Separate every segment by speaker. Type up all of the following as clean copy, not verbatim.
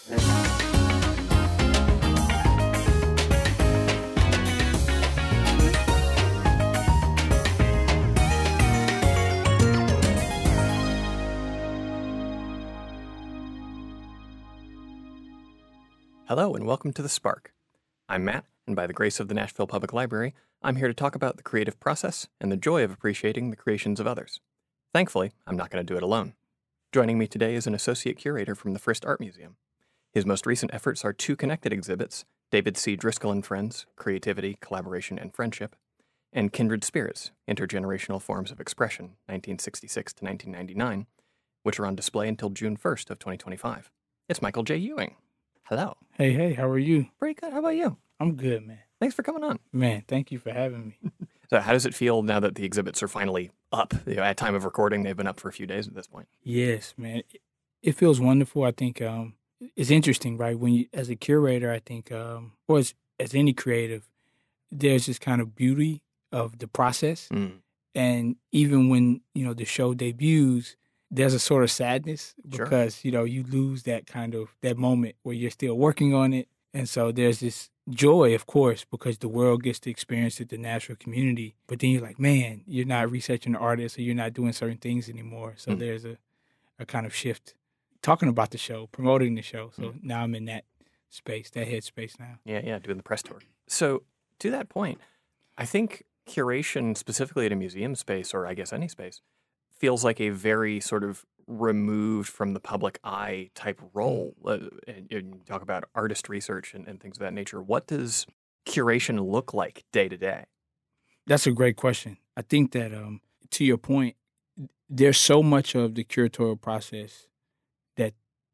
Speaker 1: Hello and welcome to The Spark. I'm Matt, and by the grace of the Nashville Public Library, I'm here to talk about the creative process and the joy of appreciating the creations of others. Thankfully, I'm not going to do it alone. Joining me today is an associate curator from the Frist Art Museum. His most recent efforts are two connected exhibits, David C. Driscoll and Friends, Creativity, Collaboration, and Friendship, and Kindred Spirits, Intergenerational Forms of Expression, 1966 to 1999, which are on display until June 1st of 2025. It's Michael J. Ewing. Hello.
Speaker 2: Hey, how are you?
Speaker 1: Pretty good. How about you?
Speaker 2: I'm good, man.
Speaker 1: Thanks for coming on.
Speaker 2: Man, thank you for having me.
Speaker 1: So how does it feel now that the exhibits are finally up? At time of recording, they've been up for a few days at this point.
Speaker 2: Yes, man. It feels wonderful. I think it's interesting, right? When you, as a curator, I think, or as any creative, there's this kind of beauty of the process. And even when, the show debuts, there's a sort of sadness because, you lose that kind of, that moment where you're still working on it. And so there's this joy, of course, because the world gets to experience it, the Nashville community. But then you're like, man, you're not researching the artist or you're not doing certain things anymore. So there's a kind of shift talking about the show, promoting the show. So now I'm in that space, that headspace now.
Speaker 1: Yeah, doing the press tour. So to that point, I think curation, specifically at a museum space, or I guess any space, feels like a very sort of removed from the public eye type role. And you talk about artist research and things of that nature. What does curation look like day to day?
Speaker 2: That's a great question. I think that, to your point, there's so much of the curatorial process that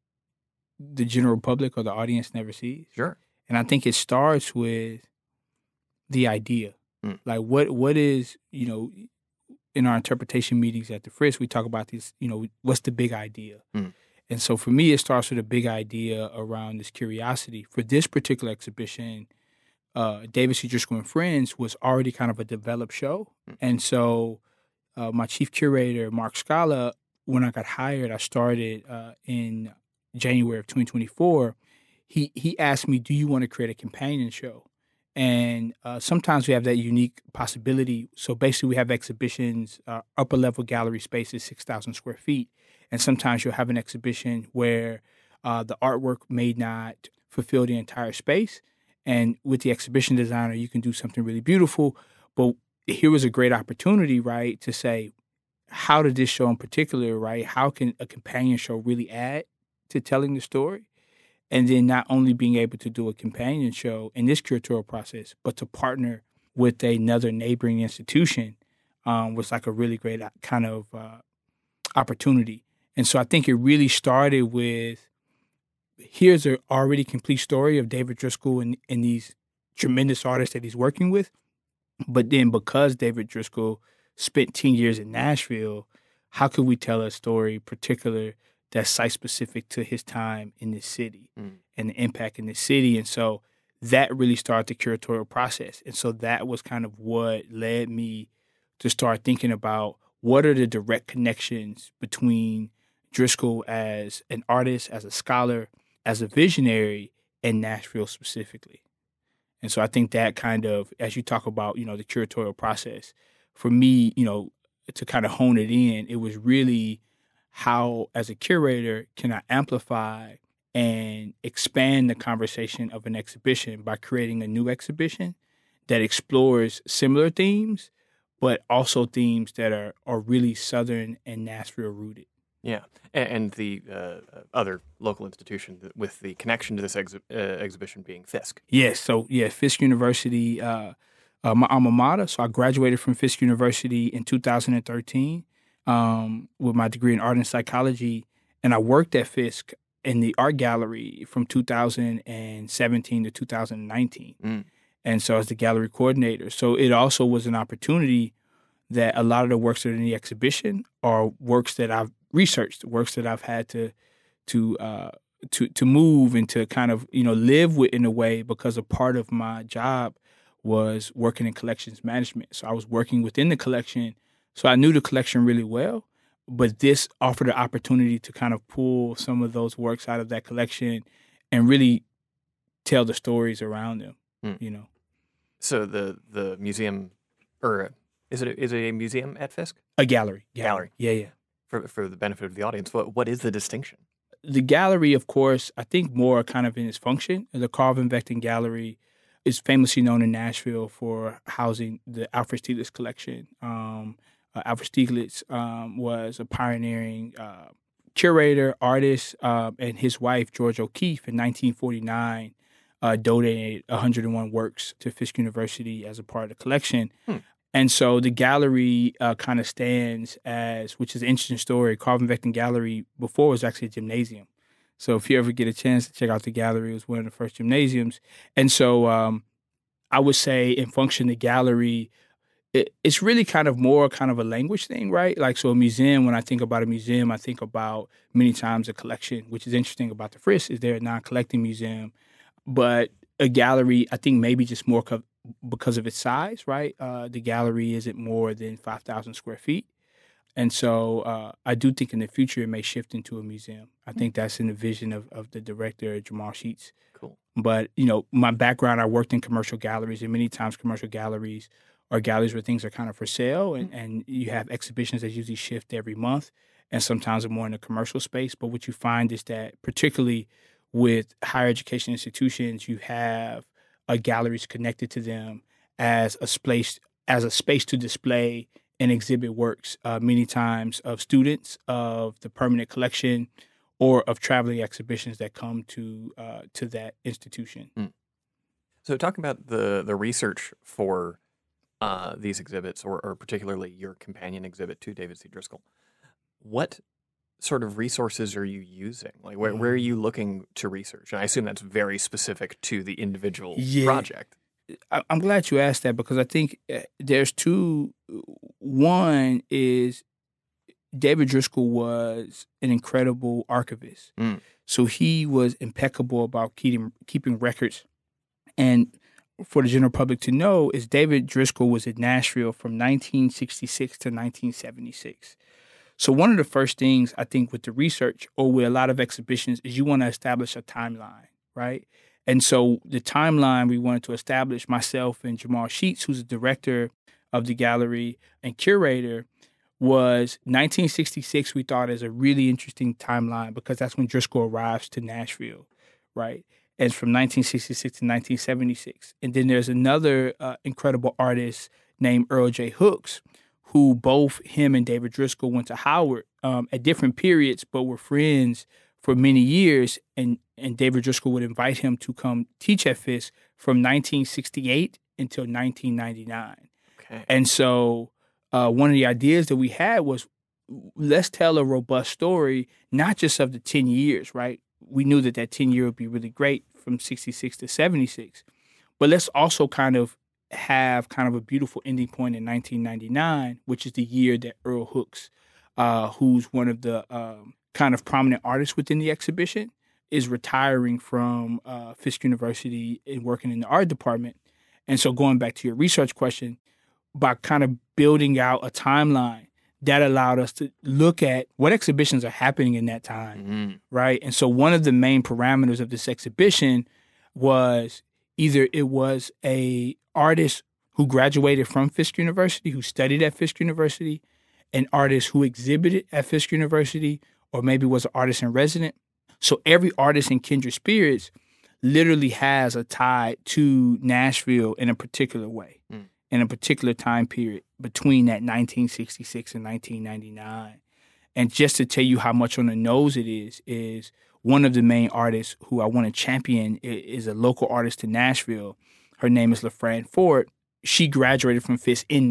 Speaker 2: the general public or the audience never sees.
Speaker 1: Sure.
Speaker 2: And I think it starts with the idea. Like what is, in our interpretation meetings at the Frist, we talk about this, what's the big idea? And so for me, it starts with a big idea around this curiosity. For this particular exhibition, David C. Driscoll and Friends was already kind of a developed show. And so my chief curator, Mark Scala, when I got hired, I started in January of 2024. He asked me, do you want to create a companion show? And sometimes we have that unique possibility. So basically we have exhibitions, upper level gallery spaces, 6,000 square feet. And sometimes you'll have an exhibition where the artwork may not fulfill the entire space. And with the exhibition designer, you can do something really beautiful. But here was a great opportunity, right, to say, how did this show in particular, right, how can a companion show really add to telling the story? And then not only being able to do a companion show in this curatorial process, but to partner with another neighboring institution was like a really great kind of opportunity. And so I think it really started with, here's an already complete story of David Driscoll and these tremendous artists that he's working with. But then because David Driscoll spent 10 years in Nashville, how could we tell a story particular that's site-specific to his time in this city and the impact in this city? And so that really started the curatorial process. And so that was kind of what led me to start thinking about what are the direct connections between Driscoll as an artist, as a scholar, as a visionary, and Nashville specifically. And so I think that kind of, as you talk about, the curatorial process, for me, to kind of hone it in, it was really how, as a curator, can I amplify and expand the conversation of an exhibition by creating a new exhibition that explores similar themes, but also themes that are really Southern and Nashville rooted.
Speaker 1: Yeah, and the other local institution with the connection to this exhibition being Fisk.
Speaker 2: Yes, so Fisk University, my alma mater. So I graduated from Fisk University in 2013. With my degree in art and psychology, and I worked at Fisk in the art gallery from 2017 to 2019. And so as the gallery coordinator. So it also was an opportunity that a lot of the works that are in the exhibition are works that I've researched, works that I've had to move and to kind of, live with in a way, because a part of my job was working in collections management. So I was working within the collection. So I knew the collection really well, but this offered an opportunity to kind of pull some of those works out of that collection and really tell the stories around them,
Speaker 1: So the museum, or is it a museum at Fisk?
Speaker 2: A gallery.
Speaker 1: Gallery.
Speaker 2: Yeah.
Speaker 1: For the benefit of the audience, what is the distinction?
Speaker 2: The gallery, of course, I think more kind of in its function. The Carl Van Vechten Gallery is famously known in Nashville for housing the Alfred Stieglitz collection. Alfred Stieglitz was a pioneering curator, artist, and his wife, George O'Keeffe, in 1949, donated 101 works to Fisk University as a part of the collection. And so the gallery kind of stands as, which is an interesting story. Carl Van Vechten Gallery before was actually a gymnasium. So if you ever get a chance to check out the gallery, it was one of the first gymnasiums. And so I would say in function, the gallery, it's really kind of more kind of a language thing, right? Like, so a museum, when I think about a museum, I think about many times a collection, which is interesting about the Frisk is they're a non-collecting museum. But a gallery, I think maybe just more because of its size, right? The gallery isn't more than 5,000 square feet. And so I do think in the future it may shift into a museum. I think that's in the vision of the director, Jamal Sheets.
Speaker 1: Cool.
Speaker 2: But, my background, I worked in commercial galleries, and many times commercial galleries are galleries where things are kind of for sale, and you have exhibitions that usually shift every month, and sometimes they're more in the commercial space. But what you find is that particularly with higher education institutions, you have galleries connected to them as a space to display and exhibit works, many times of students, of the permanent collection, or of traveling exhibitions that come to that institution.
Speaker 1: So talking about the research for these exhibits, or particularly your companion exhibit to David C. Driscoll, what sort of resources are you using? Like, where are you looking to research? And I assume that's very specific to the individual project.
Speaker 2: I'm glad you asked that, because I think there's two. One is David Driscoll was an incredible archivist. So he was impeccable about keeping records. And for the general public to know is David Driscoll was in Nashville from 1966 to 1976. So one of the first things I think with the research or with a lot of exhibitions is you want to establish a timeline, right? And so the timeline we wanted to establish, myself and Jamal Sheets, who's the director of the gallery and curator, was 1966 we thought is a really interesting timeline because that's when Driscoll arrives to Nashville, right? And it's from 1966 to 1976. And then there's another incredible artist named Earl J. Hooks, who both him and David Driscoll went to Howard at different periods, but were friends for many years. And David Driscoll would invite him to come teach at Fisk from 1968 until 1999.
Speaker 1: Okay.
Speaker 2: And so one of the ideas that we had was, let's tell a robust story, not just of the 10 years, right? We knew that 10 year would be really great from 66 to 76. But let's also kind of have kind of a beautiful ending point in 1999, which is the year that Earl Hooks, who's one of the kind of prominent artists within the exhibition, is retiring from Fisk University and working in the art department. And so going back to your research question, by kind of building out a timeline, that allowed us to look at what exhibitions are happening in that time, right? And so one of the main parameters of this exhibition was either it was a artist who graduated from Fisk University, who studied at Fisk University, an artist who exhibited at Fisk University, or maybe was an artist in resident. So every artist in Kindred Spirits literally has a tie to Nashville in a particular way. In a particular time period between that 1966 and 1999. And just to tell you how much on the nose it is one of the main artists who I want to champion is a local artist in Nashville. Her name is LaFran Ford. She graduated from Fisk in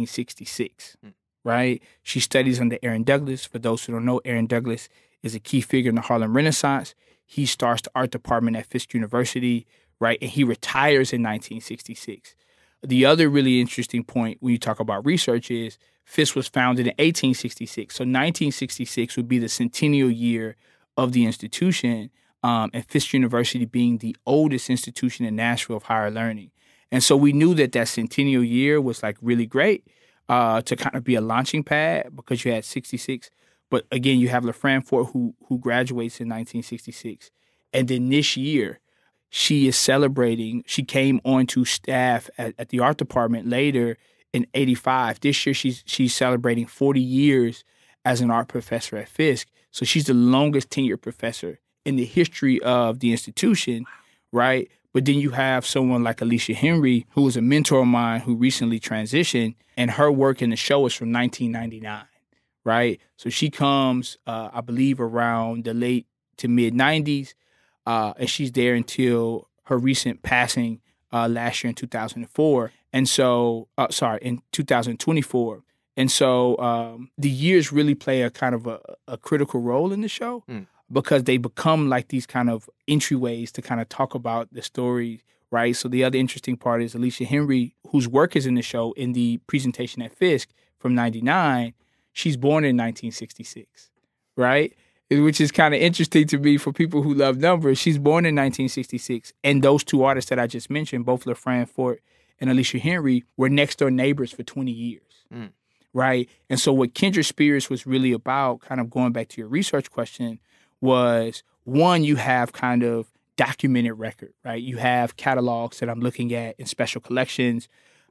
Speaker 2: 1966, right? She studies under Aaron Douglas. For those who don't know, Aaron Douglas is a key figure in the Harlem Renaissance. He starts the art department at Fisk University, right? And he retires in 1966. The other really interesting point when you talk about research is Fisk was founded in 1866. So 1966 would be the centennial year of the institution, and Fisk University being the oldest institution in Nashville of higher learning. And so we knew that centennial year was like really great to kind of be a launching pad because you had 66. But again, you have LaFran Ford who graduates in 1966. And then this year, she is celebrating. She came onto staff at the art department later in '85. This year, she's celebrating 40 years as an art professor at Fisk. So she's the longest tenured professor in the history of the institution, right? But then you have someone like Alicia Henry, who was a mentor of mine who recently transitioned, and her work in the show is from 1999, right? So she comes, I believe, around the late to mid 90s, and she's there until her recent passing last year in 2004. And so, in 2024. And so the years really play a kind of a critical role in the show because they become like these kind of entryways to kind of talk about the story, right? So the other interesting part is Alicia Henry, whose work is in the show in the presentation at Fisk from 99, she's born in 1966, right? Which is kind of interesting to me for people who love numbers. She's born in 1966. And those two artists that I just mentioned, both LaFran Fort and Alicia Henry, were next door neighbors for 20 years. Right. And so what Kindred Spirits was really about, kind of going back to your research question, was one, you have kind of documented record, right? You have catalogs that I'm looking at in special collections,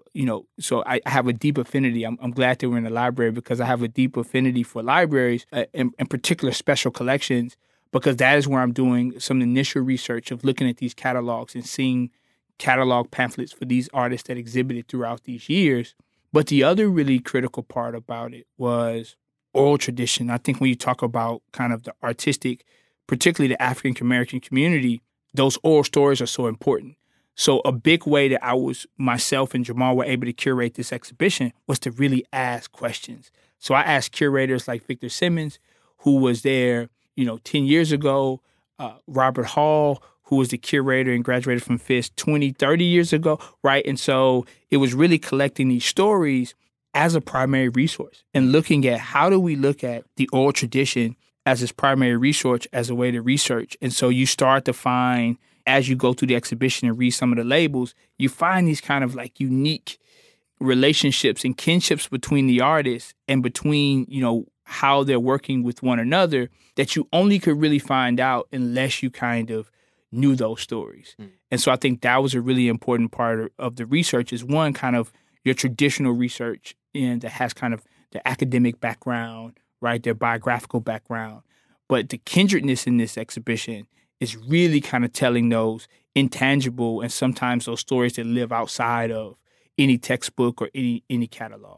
Speaker 2: so I have a deep affinity. I'm glad that we're in the library because I have a deep affinity for libraries, in particular special collections, because that is where I'm doing some initial research of looking at these catalogs and seeing catalog pamphlets for these artists that exhibited throughout these years. But the other really critical part about it was oral tradition. I think when you talk about kind of the artistic, particularly the African American community, those oral stories are so important. So a big way that myself and Jamal were able to curate this exhibition was to really ask questions. So I asked curators like Victor Simmons, who was there, 10 years ago, Robert Hall, who was the curator and graduated from Fisk 20, 30 years ago, right? And so it was really collecting these stories as a primary resource and looking at how do we look at the oral tradition as its primary resource as a way to research. And so you start to find, as you go through the exhibition and read some of the labels, you find these kind of like unique relationships and kinships between the artists and between, how they're working with one another that you only could really find out unless you kind of knew those stories. And so I think that was a really important part of the research is one, kind of your traditional research and that has kind of the academic background, right, their biographical background. But the kindredness in this exhibition is really kind of telling those intangible and sometimes those stories that live outside of any textbook or any catalog.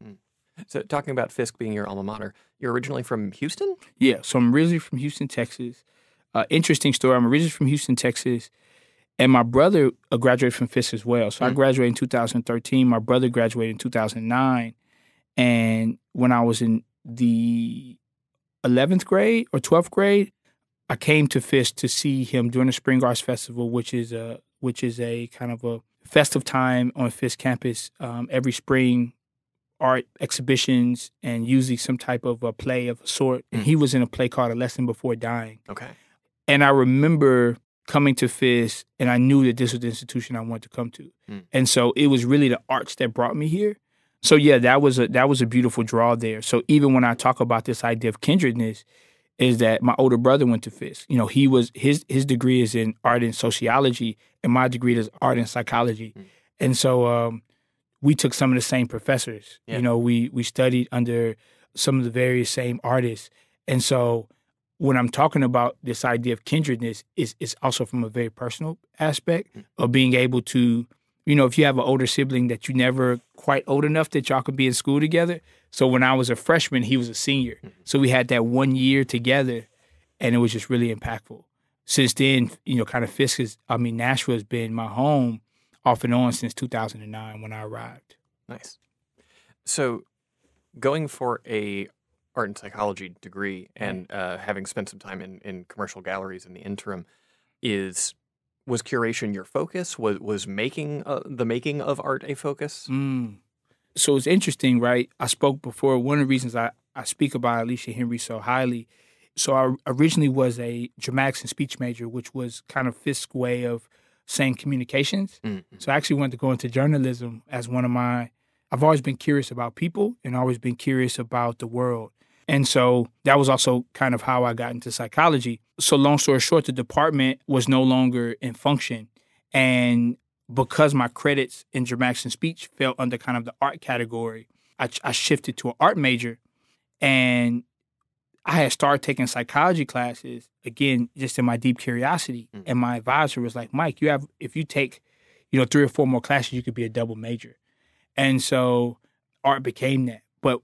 Speaker 1: So talking about Fisk being your alma mater, you're originally from Houston?
Speaker 2: Yeah, so I'm originally from Houston, Texas. Interesting story. I'm originally from Houston, Texas, and my brother graduated from Fisk as well. So I graduated in 2013. My brother graduated in 2009. And when I was in the 11th grade or 12th grade, I came to Fisk to see him during the Spring Arts Festival, which is a kind of a festive time on Fisk campus. Every spring, art exhibitions and usually some type of a play of a sort. And he was in a play called A Lesson Before Dying.
Speaker 1: Okay.
Speaker 2: And I remember coming to Fisk, and I knew that this was the institution I wanted to come to. And so it was really the arts that brought me here. So yeah, that was a beautiful draw there. So even when I talk about this idea of kindredness, is that my older brother went to Fisk. He was his degree is in art and sociology, and my degree is art and psychology. And so we took some of the same professors.
Speaker 1: Yeah.
Speaker 2: We studied under some of the various same artists. And so when I'm talking about this idea of kindredness, it's also from a very personal aspect of being able to, if you have an older sibling that you never quite old enough that y'all could be in school together. So when I was a freshman, he was a senior. So we had that 1 year together, and it was just really impactful. Since then, kind of Nashville has been my home off and on since 2009 when I arrived.
Speaker 1: Nice. So going for a art and psychology degree and having spent some time in commercial galleries in the interim, was curation your focus? Was making the making of art a focus?
Speaker 2: So it's interesting, right? I spoke before. One of the reasons I speak about Alicia Henry so highly. So I originally was a dramatics and speech major, which was kind of Fisk's way of saying communications. So I actually wanted to go into journalism as one of I've always been curious about people and always been curious about the world. And so that was also kind of how I got into psychology. So long story short, the department was no longer in function. And because my credits in dramatics and speech fell under kind of the art category, I shifted to an art major. And I had started taking psychology classes, again, just in my deep curiosity. And my advisor was like, Mike, if you take, 3 or 4 more classes, you could be a double major. And so art became that. But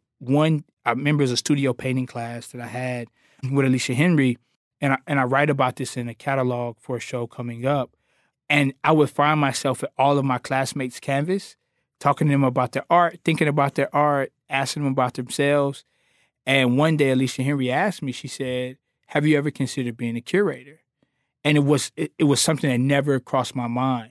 Speaker 2: I remember it was a studio painting class that I had with Alicia Henry, and I write about this in a catalog for a show coming up. And I would find myself at all of my classmates' canvas, talking to them about their art, thinking about their art, asking them about themselves. And one day Alicia Henry asked me, she said, have you ever considered being a curator? And it was something that never crossed my mind.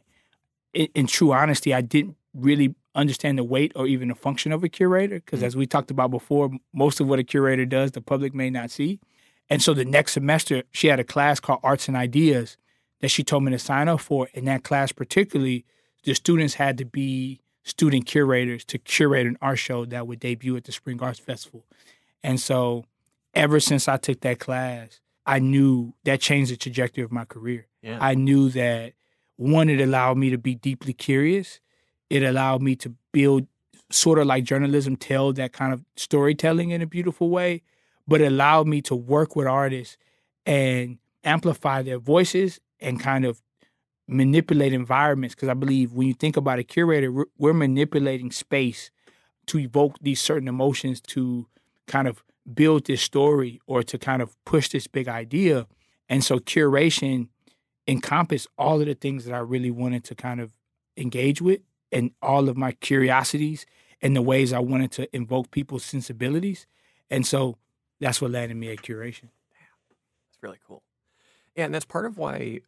Speaker 2: In true honesty, I didn't really understand the weight or even the function of a curator, because as we talked about before, most of what a curator does, the public may not see. And so the next semester, she had a class called Arts and Ideas that she told me to sign up for. In that class particularly, the students had to be student curators to curate an art show that would debut at the Spring Arts Festival. And so ever since I took that class, I knew that changed the trajectory of my career.
Speaker 1: Yeah.
Speaker 2: I knew that, one, it allowed me to be deeply curious. It allowed me to build, sort of like journalism, tell that kind of storytelling in a beautiful way, but it allowed me to work with artists and amplify their voices and kind of manipulate environments. Because I believe when you think about a curator, we're manipulating space to evoke these certain emotions, to kind of build this story or to kind of push this big idea. And so curation encompassed all of the things that I really wanted to kind of engage with, and all of my curiosities and the ways I wanted to invoke people's sensibilities. And so that's what landed me at curation.
Speaker 1: That's really cool. Yeah, and that's part of why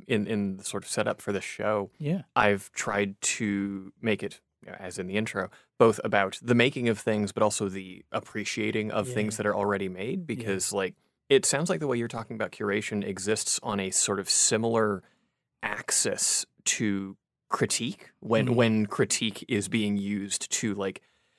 Speaker 1: in the sort of setup for this show, I've tried to make it, as in the intro, both about the making of things, but also the appreciating of things that are already made. Because it sounds like the way you're talking about curation exists on a sort of similar axis to critique, when critique is being used to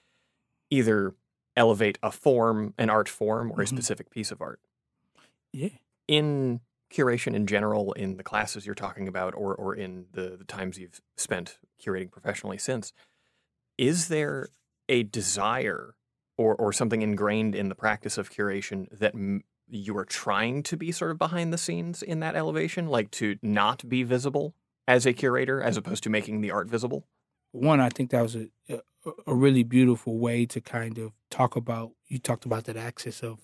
Speaker 1: either elevate an art form or a specific piece of art.
Speaker 2: Yeah.
Speaker 1: In curation in general, in the classes you're talking about, or in the times you've spent curating professionally since, is there a desire or something ingrained in the practice of curation that you are trying to be sort of behind the scenes in that elevation, like to not be visible as a curator as opposed to making the art visible?
Speaker 2: One, I think that was a really beautiful way to kind of talk about, you talked about that axis of,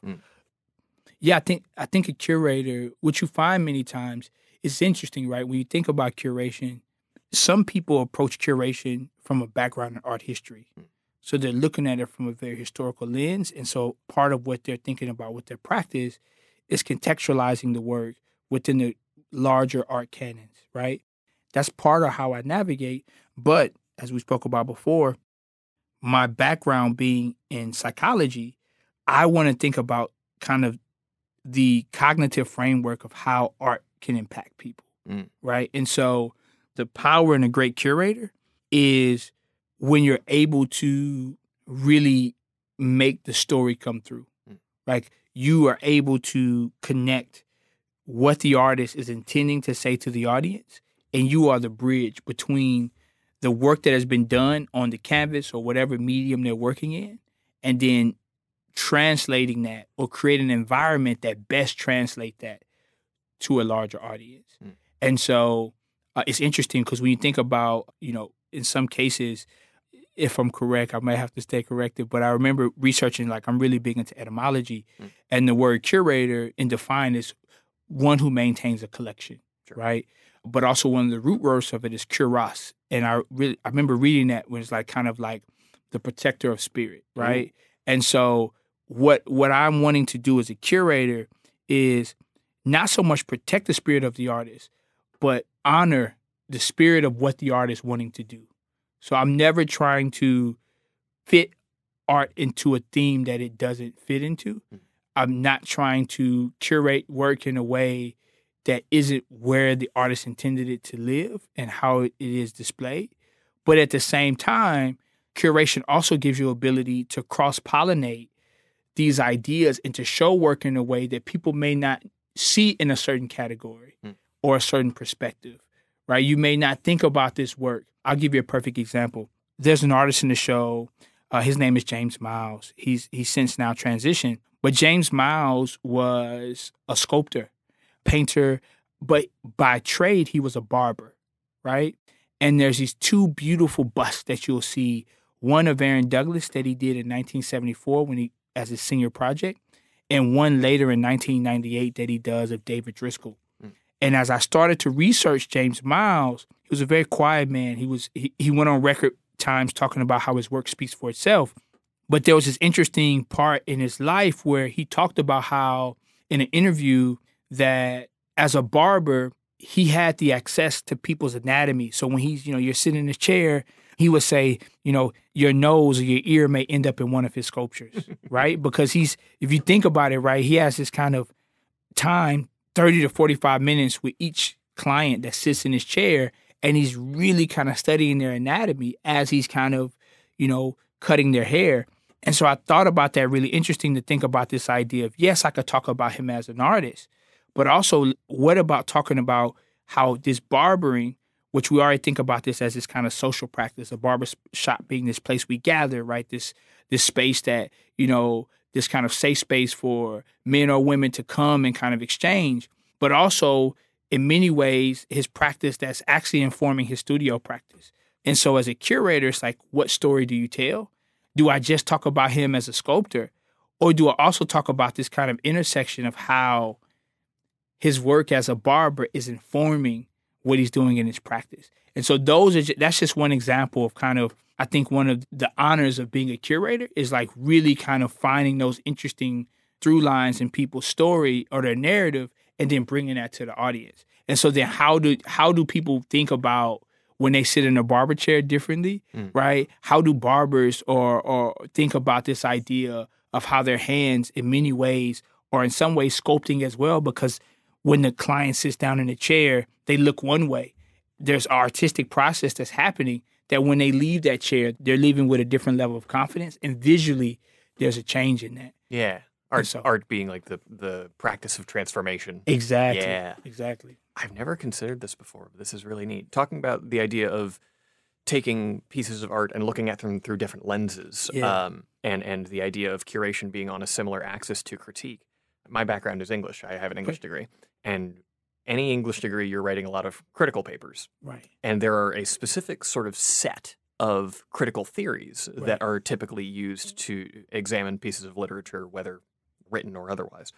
Speaker 2: I think a curator, what you find many times, it's interesting, right? When you think about curation, some people approach curation from a background in art history. So they're looking at it from a very historical lens. And so part of what they're thinking about with their practice is contextualizing the work within the larger art canons, right? That's part of how I navigate. But as we spoke about before, my background being in psychology, I want to think about kind of the cognitive framework of how art can impact people, right? And so the power in a great curator is when you're able to really make the story come through. Like you are able to connect what the artist is intending to say to the audience, and you are the bridge between the work that has been done on the canvas or whatever medium they're working in, and then translating that or creating an environment that best translate that to a larger audience. And so it's interesting because when you think about, in some cases, if I'm correct, I might have to stay corrected, but I remember researching, I'm really big into etymology, and the word curator in defined is one who maintains a collection, right? But also one of the root words of it is kuros. And I remember reading that when it's kind of like the protector of spirit, right? And so what I'm wanting to do as a curator is not so much protect the spirit of the artist, but honor the spirit of what the artist is wanting to do. So I'm never trying to fit art into a theme that it doesn't fit into. I'm not trying to curate work in a way that isn't where the artist intended it to live and how it is displayed. But at the same time, curation also gives you ability to cross-pollinate these ideas and to show work in a way that people may not see in a certain category or a certain perspective, right? You may not think about this work. I'll give you a perfect example. There's an artist in the show. His name is James Miles. He's since now transitioned. But James Miles was a sculptor, painter, but by trade, he was a barber, right? And there's these two beautiful busts that you'll see. One of Aaron Douglas that he did in 1974 as his senior project, and one later in 1998 that he does of David Driscoll. And as I started to research James Miles, he was a very quiet man. He went on record times talking about how his work speaks for itself. But there was this interesting part in his life where he talked about how in an interview that as a barber, he had the access to people's anatomy. So when you're sitting in a chair, he would say, your nose or your ear may end up in one of his sculptures, right? Because if you think about it, right, he has this kind of time, 30 to 45 minutes with each client that sits in his chair, and he's really kind of studying their anatomy as he's kind of, cutting their hair. And so I thought about that, really interesting to think about this idea of, yes, I could talk about him as an artist, but also what about talking about how this barbering, which we already think about this as this kind of social practice, a barber shop being this place we gather, right? This space that, this kind of safe space for men or women to come and kind of exchange, but also in many ways, his practice that's actually informing his studio practice. And so as a curator, it's like, what story do you tell? Do I just talk about him as a sculptor? Or do I also talk about this kind of intersection of how his work as a barber is informing what he's doing in his practice? And so that's just one example of kind of, I think one of the honors of being a curator is like really kind of finding those interesting through lines in people's story or their narrative and then bringing that to the audience. And so then how do people think about when they sit in a barber chair differently, right? How do barbers or think about this idea of how their hands in many ways or in some ways sculpting as well? Because when the client sits down in a chair, they look one way. There's an artistic process that's happening that when they leave that chair, they're leaving with a different level of confidence. And visually, there's a change in that.
Speaker 1: Yeah. Art being like the practice of transformation.
Speaker 2: Exactly.
Speaker 1: Yeah.
Speaker 2: Exactly.
Speaker 1: I've never considered this before, but this is really neat. Talking about the idea of taking pieces of art and looking at them through different lenses, and the idea of curation being on a similar axis to critique. My background is English. I have an English degree. And any English degree, you're writing a lot of critical papers.
Speaker 2: Right.
Speaker 1: And there are a specific sort of set of critical theories that are typically used to examine pieces of literature, whether written or otherwise.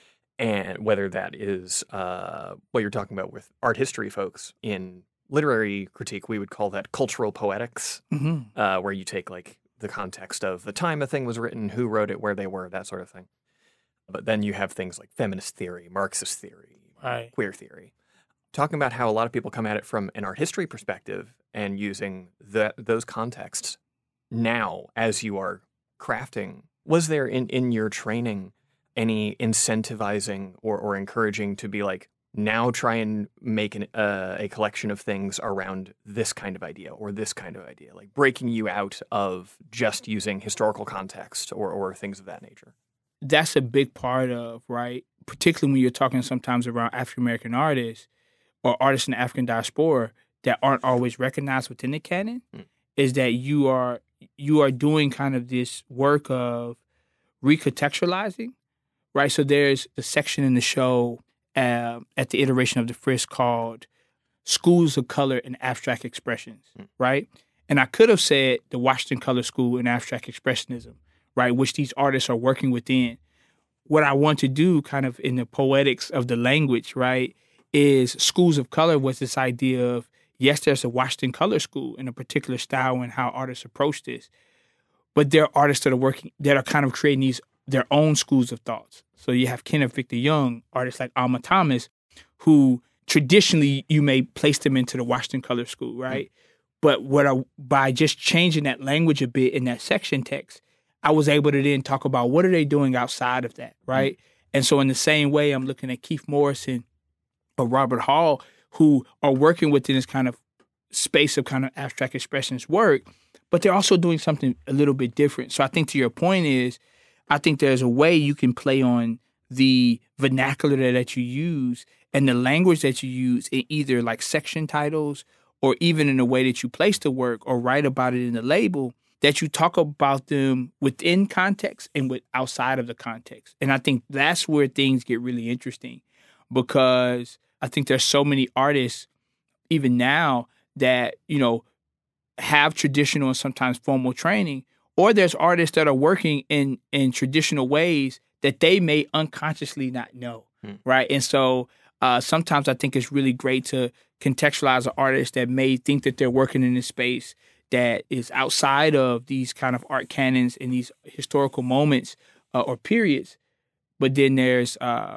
Speaker 1: And whether that is what you're talking about with art history folks. In literary critique, we would call that cultural poetics, where you take like the context of the time a thing was written, who wrote it, where they were, that sort of thing. But then you have things like feminist theory, Marxist theory, queer theory. Talking about how a lot of people come at it from an art history perspective and using those contexts now as you are crafting. Was there in your training any incentivizing or encouraging to be like, now try and make a collection of things around this kind of idea or this kind of idea, like breaking you out of just using historical context or things of that nature?
Speaker 2: That's a big part of, right, particularly when you're talking sometimes around African-American artists or artists in the African diaspora that aren't always recognized within the canon, is that you are doing kind of this work of recontextualizing. Right, so there's a section in the show at the iteration of the Frisk called Schools of Color and Abstract Expressions, right? And I could have said the Washington Color School and Abstract Expressionism, right, which these artists are working within. What I want to do kind of in the poetics of the language, right, is Schools of Color was this idea of, yes, there's a Washington Color School in a particular style and how artists approach this, but there are artists that are kind of creating their own schools of thoughts. So you have Kenneth Victor Young, artists like Alma Thomas, who traditionally you may place them into the Washington Color School, right? But by just changing that language a bit in that section text, I was able to then talk about what are they doing outside of that, right? And so in the same way, I'm looking at Keith Morrison or Robert Hall, who are working within this kind of space of kind of abstract expressions work, but they're also doing something a little bit different. So I think to your point is, I think there's a way you can play on the vernacular that you use and the language that you use in either like section titles or even in the way that you place the work or write about it in the label, that you talk about them within context and with outside of the context. And I think that's where things get really interesting, because I think there's so many artists even now that, have traditional and sometimes formal training, or there's artists that are working in traditional ways that they may unconsciously not know, right? And so sometimes I think it's really great to contextualize an artist that may think that they're working in a space that is outside of these kind of art canons and these historical moments or periods. But then there's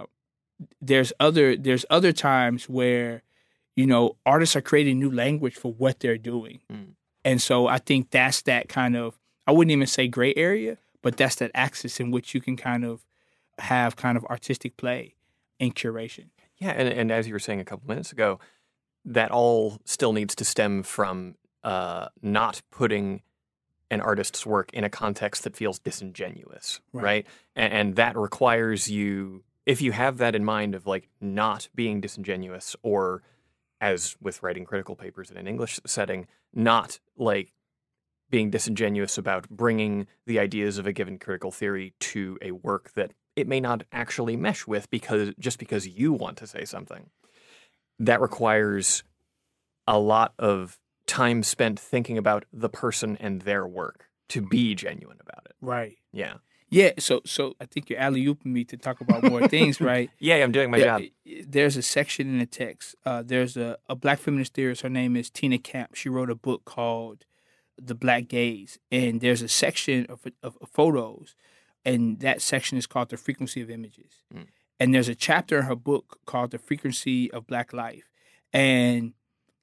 Speaker 2: other times where, artists are creating new language for what they're doing. And so I think that's that kind of, I wouldn't even say gray area, but that's that axis in which you can kind of have kind of artistic play and curation.
Speaker 1: Yeah, and as you were saying a couple minutes ago, that all still needs to stem from not putting an artist's work in a context that feels disingenuous, right? And that requires you, if you have that in mind of like not being disingenuous, or as with writing critical papers in an English setting, not like being disingenuous about bringing the ideas of a given critical theory to a work that it may not actually mesh with because you want to say something. That requires a lot of time spent thinking about the person and their work to be genuine about it.
Speaker 2: Right.
Speaker 1: Yeah.
Speaker 2: Yeah. So I think you're alley-ooping me to talk about more things, right?
Speaker 1: Yeah, I'm doing my job.
Speaker 2: There's a section in the text. There's a Black feminist theorist. Her name is Tina Camp. She wrote a book called The Black Gaze. And there's a section of photos. And that section is called The Frequency of Images. And there's a chapter in her book called The Frequency of Black Life. And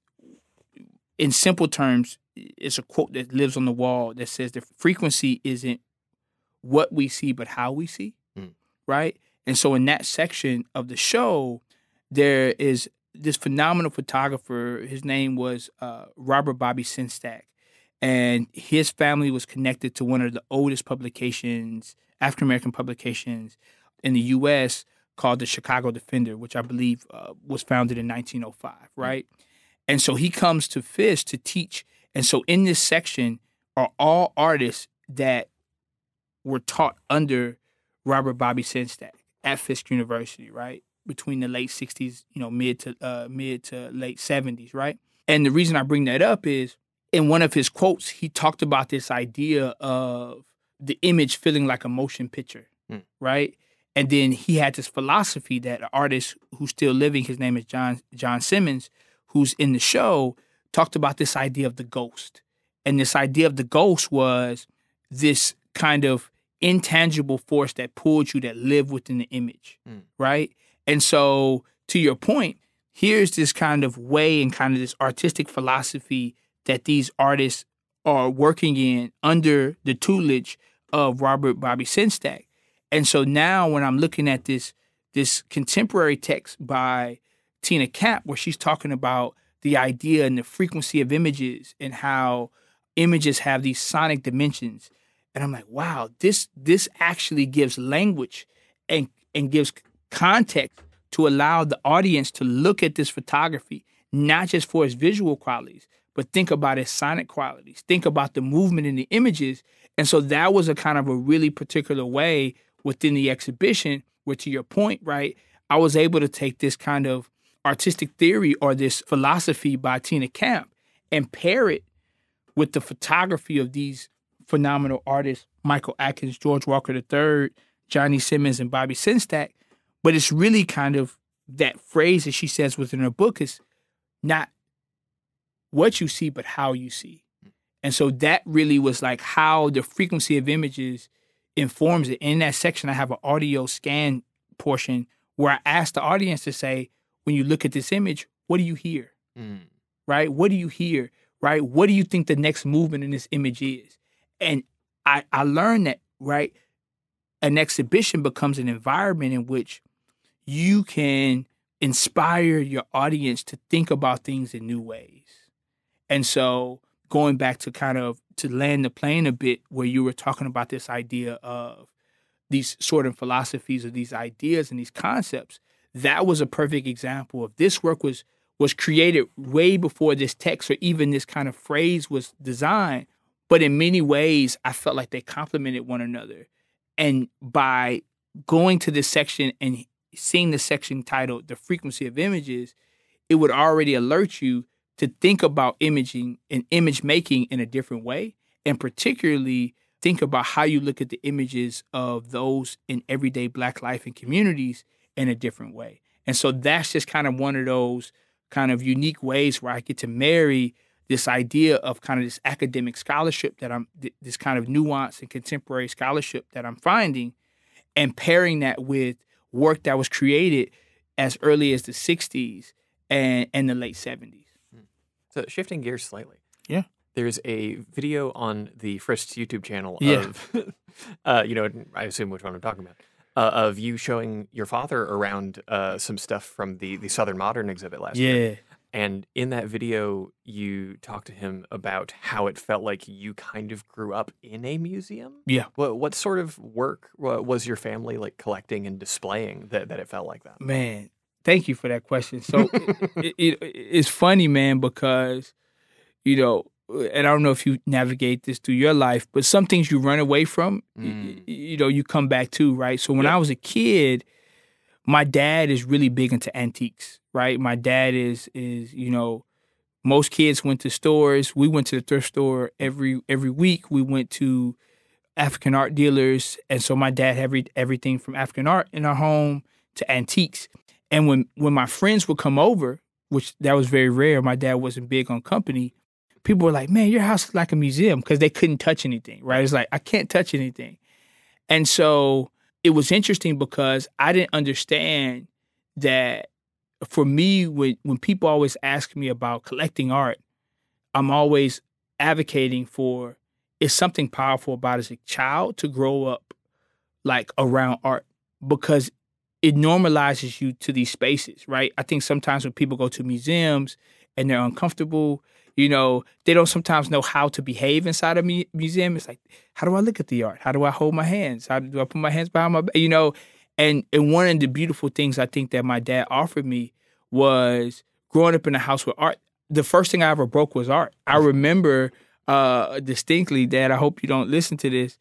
Speaker 2: in simple terms, it's a quote that lives on the wall that says the frequency isn't what we see, but how we see, right? And so in that section of the show, there is this phenomenal photographer. His name was Robert Bobby Sinstack. And his family was connected to one of the oldest publications, African-American publications in the U.S., called the Chicago Defender, which I believe was founded in 1905, right? And so he comes to Fisk to teach. And so in this section are all artists that were taught under Robert Bobby Sinstack at Fisk University, right? Between the late 60s, mid to late 70s, right? And the reason I bring that up is in one of his quotes, he talked about this idea of the image feeling like a motion picture, right? And then he had this philosophy that an artist who's still living, his name is John Simmons, who's in the show, talked about this idea of the ghost. And this idea of the ghost was this kind of intangible force that pulled you, that lived within the image, right? And so, to your point, here's this kind of way and kind of this artistic philosophy that these artists are working in under the tutelage of Robert Bobby Sinstack. And so now when I'm looking at this contemporary text by Tina Camp, where she's talking about the idea and the frequency of images and how images have these sonic dimensions, and I'm like, wow, this actually gives language and gives context to allow the audience to look at this photography, not just for its visual qualities, but think about its sonic qualities, think about the movement in the images. And so that was a kind of a really particular way within the exhibition where, to your point, right, I was able to take this kind of artistic theory or this philosophy by Tina Camp and pair it with the photography of these phenomenal artists, Michael Atkins, George Walker III, Johnny Simmons, and Bobby Sinstack. But it's really kind of that phrase that she says within her book is not what you see, but how you see. And so that really was like how the frequency of images informs it. In that section, I have an audio scan portion where I ask the audience to say, when you look at this image, what do you hear? Right? What do you hear? Right? What do you think the next movement in this image is? And I learned that, right, an exhibition becomes an environment in which you can inspire your audience to think about things in new ways. And so going back to kind of to land the plane a bit where you were talking about this idea of these sort of philosophies or these ideas and these concepts. That was a perfect example of this work was created way before this text or even this kind of phrase was designed. But in many ways, I felt like they complemented one another. And by going to this section and seeing the section titled The Frequency of Images, it would already alert you to think about imaging and image making in a different way. And particularly think about how you look at the images of those in everyday Black life and communities in a different way. And so that's just kind of one of those kind of unique ways where I get to marry this idea of kind of this academic scholarship that this kind of nuance and contemporary scholarship that I'm finding, and pairing that with work that was created as early as the 60s and the late 70s.
Speaker 1: So shifting gears slightly.
Speaker 2: Yeah.
Speaker 1: There's a video on the Frist's YouTube channel of, I assume which one I'm talking about, of you showing your father around some stuff from the Southern Modern exhibit last year. And in that video, you talked to him about how it felt like you kind of grew up in a museum.
Speaker 2: Yeah.
Speaker 1: What sort of work was your family like collecting and displaying that it felt like that?
Speaker 2: Man, thank you for that question. So it's funny, man, because, and I don't know if you navigate this through your life, but some things you run away from, you come back to, right? So when I was a kid, my dad is really big into antiques, right? My dad is most kids went to stores. We went to the thrift store every week. We went to African art dealers. And so my dad had everything from African art in our home to antiques. And when my friends would come over, which that was very rare, my dad wasn't big on company, people were like, man, your house is like a museum, because they couldn't touch anything, right? It's like, I can't touch anything. And so it was interesting because I didn't understand that for me, when people always ask me about collecting art, I'm always advocating for, it's something powerful about as a child to grow up like around art, because it normalizes you to these spaces, right? I think sometimes when people go to museums and they're uncomfortable, they don't sometimes know how to behave inside a museum. It's like, how do I look at the art? How do I hold my hands? How do I put my hands behind my back? And one of the beautiful things I think that my dad offered me was growing up in a house with art. The first thing I ever broke was art. I remember distinctly, Dad, I hope you don't listen to this.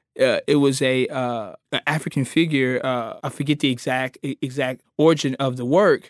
Speaker 2: It was an African figure. I forget the exact origin of the work.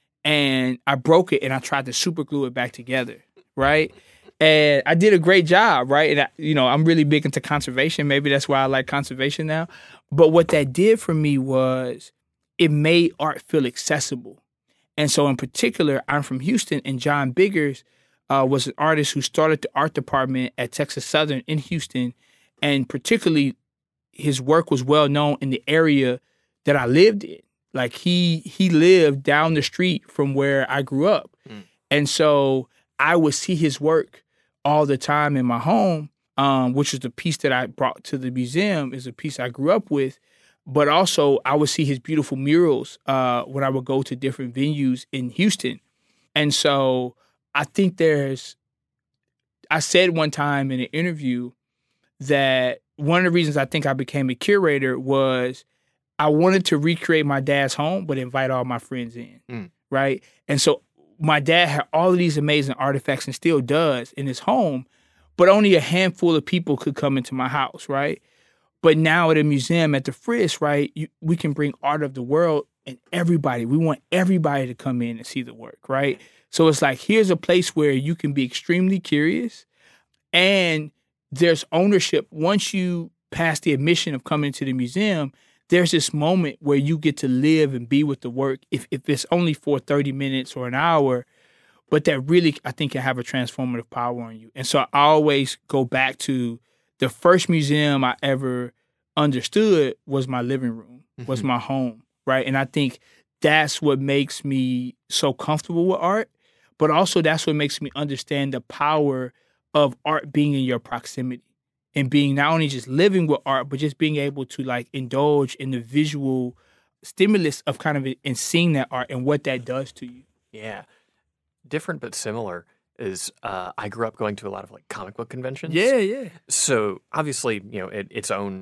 Speaker 2: And I broke it and I tried to super glue it back together, right? And I did a great job, right? And I'm really big into conservation. Maybe that's why I like conservation now. But what that did for me was it made art feel accessible. And so in particular, I'm from Houston, and John Biggers was an artist who started the art department at Texas Southern in Houston. And particularly, his work was well known in the area that I lived in. Like he lived down the street from where I grew up. And so I would see his work all the time in my home, which is the piece that I brought to the museum, is a piece I grew up with. But also I would see his beautiful murals when I would go to different venues in Houston. And so I think I said one time in an interview that one of the reasons I think I became a curator was I wanted to recreate my dad's home, but invite all my friends in, right? And so my dad had all of these amazing artifacts and still does in his home, but only a handful of people could come into my house, right? But now at a museum at the Frist, right, we can bring art of the world and everybody. We want everybody to come in and see the work, right? So it's like, here's a place where you can be extremely curious, and there's ownership. Once you pass the admission of coming to the museum, there's this moment where you get to live and be with the work, if it's only for 30 minutes or an hour, but that really, I think, can have a transformative power on you. And so I always go back to the first museum I ever understood was my living room, was my home, right? And I think that's what makes me so comfortable with art, but also that's what makes me understand the power of art being in your proximity. And being not only just living with art, but just being able to like indulge in the visual stimulus of kind of and seeing that art and what that does to you.
Speaker 1: Yeah. Different but similar is I grew up going to a lot of like comic book conventions.
Speaker 2: Yeah.
Speaker 1: So obviously, its own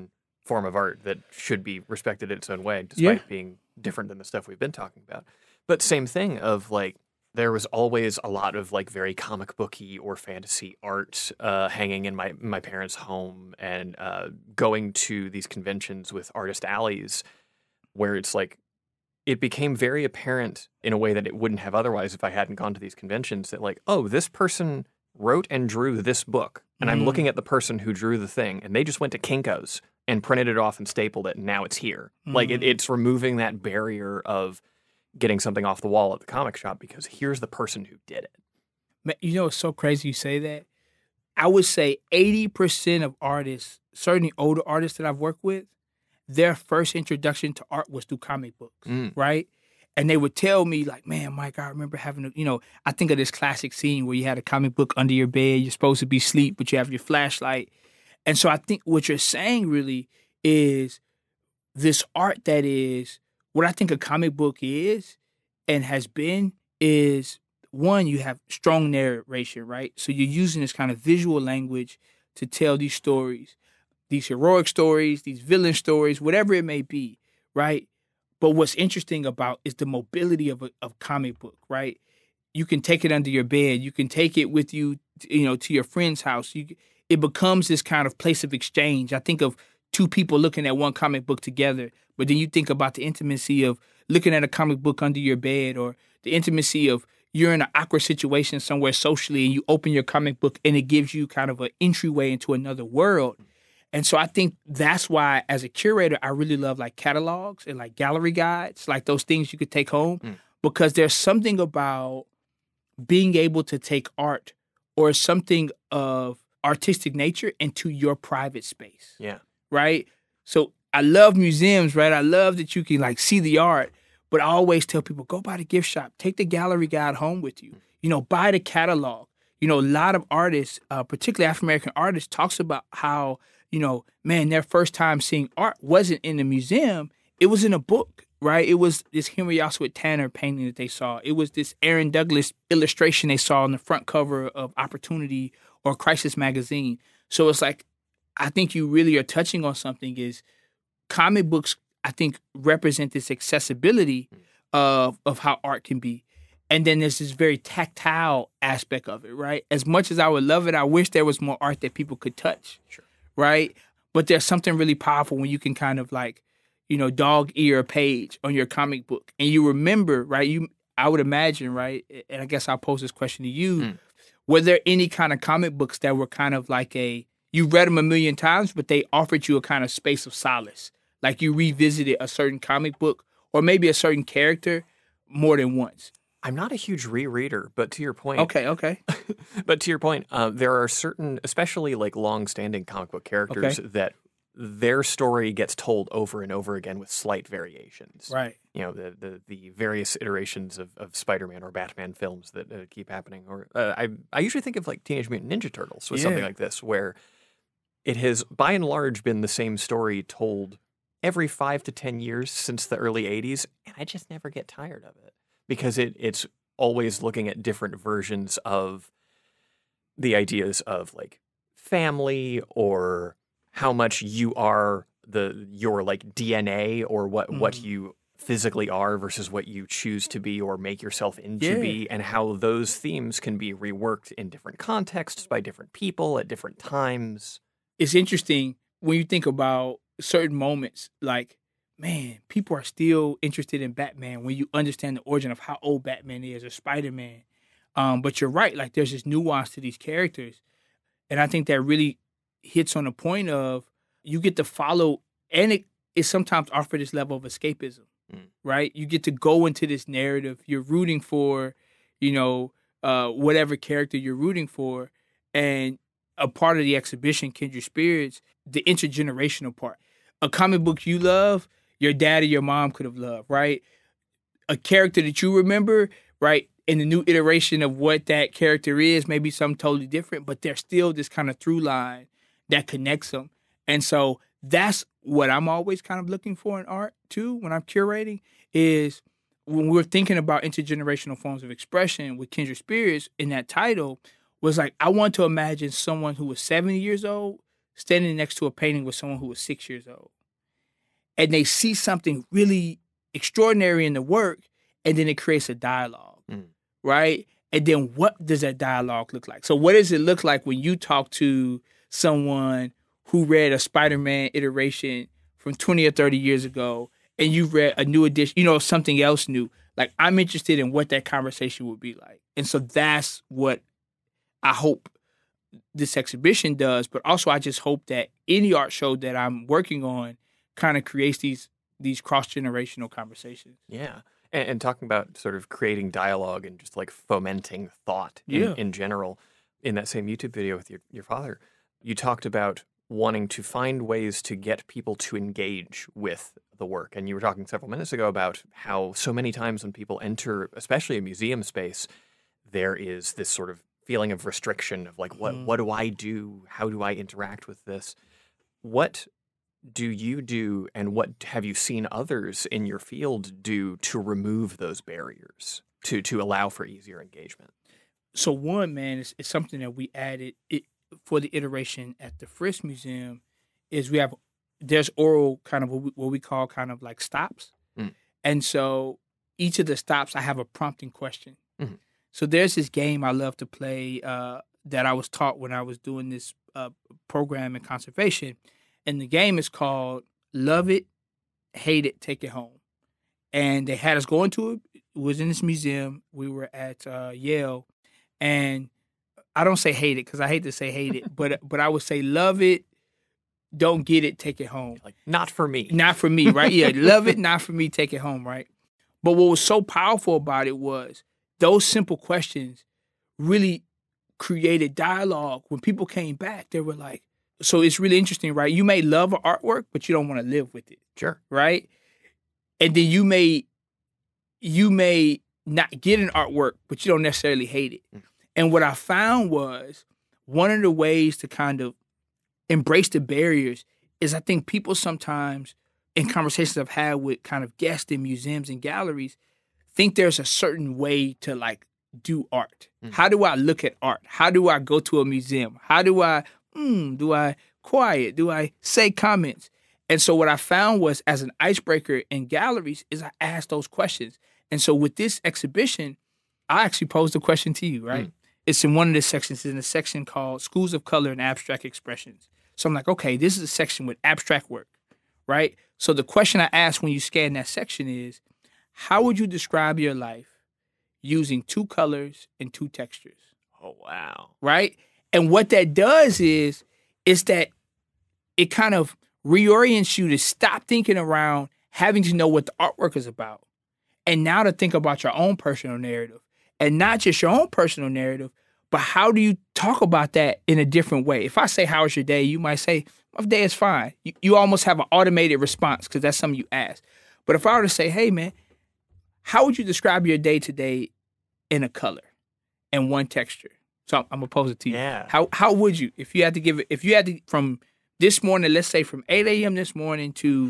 Speaker 1: form of art that should be respected in its own way, despite being different than the stuff we've been talking about. But same thing of like, there was always a lot of like very comic booky or fantasy art hanging in my parents' home, and going to these conventions with artist alleys where it's like, it became very apparent in a way that it wouldn't have otherwise if I hadn't gone to these conventions, that like, oh, this person wrote and drew this book, and I'm looking at the person who drew the thing, and they just went to Kinko's and printed it off and stapled it, and now it's here. Like, it's removing that barrier of getting something off the wall at the comic shop, because here's the person who did it.
Speaker 2: You know, it's so crazy you say that. I would say 80% of artists, certainly older artists that I've worked with, their first introduction to art was through comic books, right? And they would tell me, like, man, Mike, I remember having, I think of this classic scene where you had a comic book under your bed, you're supposed to be asleep, but you have your flashlight. And so I think what you're saying really is this art that is, what I think a comic book is and has been is, one, you have strong narration, right? So you're using this kind of visual language to tell these stories, these heroic stories, these villain stories, whatever it may be, right? But what's interesting about is the mobility of a comic book, right? You can take it under your bed. You can take it with you, to your friend's house. It becomes this kind of place of exchange. I think of two people looking at one comic book together, but then you think about the intimacy of looking at a comic book under your bed, or the intimacy of you're in an awkward situation somewhere socially and you open your comic book and it gives you kind of an entryway into another world. And so I think that's why, as a curator, I really love like catalogs and like gallery guides, like those things you could take home, because there's something about being able to take art or something of artistic nature into your private space.
Speaker 1: Yeah.
Speaker 2: Right? So I love museums, right? I love that you can like see the art, but I always tell people, go by the gift shop, take the gallery guide home with you, buy the catalog. A lot of artists, particularly African-American artists, talks about how, their first time seeing art wasn't in the museum. It was in a book, right? It was this Henry Ossawa Tanner painting that they saw. It was this Aaron Douglas illustration they saw on the front cover of Opportunity or Crisis magazine. So it's like, I think you really are touching on something is comic books, I think, represent this accessibility of how art can be. And then there's this very tactile aspect of it, right? As much as I would love it, I wish there was more art that people could touch. Sure. Right? But there's something really powerful when you can kind of like, dog ear a page on your comic book. And you remember, right? I would imagine, right? And I guess I'll pose this question to you. Were there any kind of comic books that were kind of like you read them a million times, but they offered you a kind of space of solace? Like you revisited a certain comic book or maybe a certain character more than once?
Speaker 1: I'm not a huge rereader, but to your point.
Speaker 2: Okay.
Speaker 1: But to your point, there are certain, especially like long-standing comic book characters that their story gets told over and over again with slight variations.
Speaker 2: Right.
Speaker 1: The various iterations of Spider-Man or Batman films that keep happening. Or I usually think of like Teenage Mutant Ninja Turtles with something like this, where it has by and large been the same story told every 5 to 10 years since the early 80s, and I just never get tired of it. Because it's always looking at different versions of the ideas of like family, or how much you are your like DNA, or what you physically are versus what you choose to be or make yourself into be, and how those themes can be reworked in different contexts by different people at different times.
Speaker 2: It's interesting when you think about certain moments, like, man, people are still interested in Batman when you understand the origin of how old Batman is, or Spider-Man. But you're right, like there's this nuance to these characters. And I think that really hits on the point of you get to follow, and it sometimes offers this level of escapism, right? You get to go into this narrative. You're rooting for, whatever character you're rooting for. And a part of the exhibition, Kindred Spirits, the intergenerational part. A comic book you love, your dad or your mom could have loved, right? A character that you remember, right? In the new iteration of what that character is, maybe something totally different, but there's still this kind of through line that connects them. And so that's what I'm always kind of looking for in art too, when I'm curating, is when we're thinking about intergenerational forms of expression with Kindred Spirits in that title, was like, I want to imagine someone who was 70 years old standing next to a painting with someone who was 6 years old. and they see something really extraordinary in the work, and then it creates a dialogue, right? And then what does that dialogue look like? So what does it look like when you talk to someone who read a Spider-Man iteration from 20 or 30 years ago, and you've read a new edition, something else new? Like, I'm interested in what that conversation would be like. And so that's what I hope this exhibition does. But also, I just hope that any art show that I'm working on kind of creates these cross-generational conversations.
Speaker 1: Yeah. And talking about sort of creating dialogue and just like fomenting thought in general, in that same YouTube video with your father, you talked about wanting to find ways to get people to engage with the work. And you were talking several minutes ago about how so many times when people enter, especially a museum space, there is this sort of feeling of restriction of like, what do I do? How do I interact with this? What do you do, and what have you seen others in your field do to remove those barriers, to allow for easier engagement?
Speaker 2: So one, man, it's something that we added for the iteration at the Frisk Museum, is there's oral kind of what we call kind of like stops. And so each of the stops, I have a prompting question. So there's this game I love to play that I was taught when I was doing this program in conservation. And the game is called Love It, Hate It, Take It Home. And they had us go into it. It was in this museum. We were at Yale. And I don't say hate it because I hate to say hate it, but I would say love it, don't get it, take it home.
Speaker 1: Like, not for me.
Speaker 2: Not for me, right? Yeah, love it, not for me, take it home, right? But what was so powerful about it was those simple questions really created dialogue. When people came back, they were like, so it's really interesting, right? You may love an artwork, but you don't want to live with it.
Speaker 1: Sure.
Speaker 2: Right? And then you may not get an artwork, but you don't necessarily hate it. And what I found was one of the ways to kind of embrace the barriers is I think people sometimes, in conversations I've had with kind of guests in museums and galleries, think there's a certain way to like do art. How do I look at art? How do I go to a museum? How do I quiet? Do I say comments? And so what I found was, as an icebreaker in galleries, is I asked those questions. And so with this exhibition, I actually posed a question to you, right? It's in one of the sections. It's in a section called Schools of Color and Abstract Expressions. So I'm like, okay, this is a section with abstract work, right? So the question I asked when you scan that section is, how would you describe your life using 2 colors and 2 textures?
Speaker 1: Oh, wow.
Speaker 2: Right? And what that does is that it kind of reorients you to stop thinking around having to know what the artwork is about, and now to think about your own personal narrative. And not just your own personal narrative, but how do you talk about that in a different way? If I say, how was your day? You might say, my day is fine. You almost have an automated response because that's something you ask. But if I were to say, hey, man, how would you describe your day today in a color and 1 texture? So I'm going to pose it to you.
Speaker 1: Yeah.
Speaker 2: How would you, if you had to, from this morning, let's say from 8 a.m. this morning to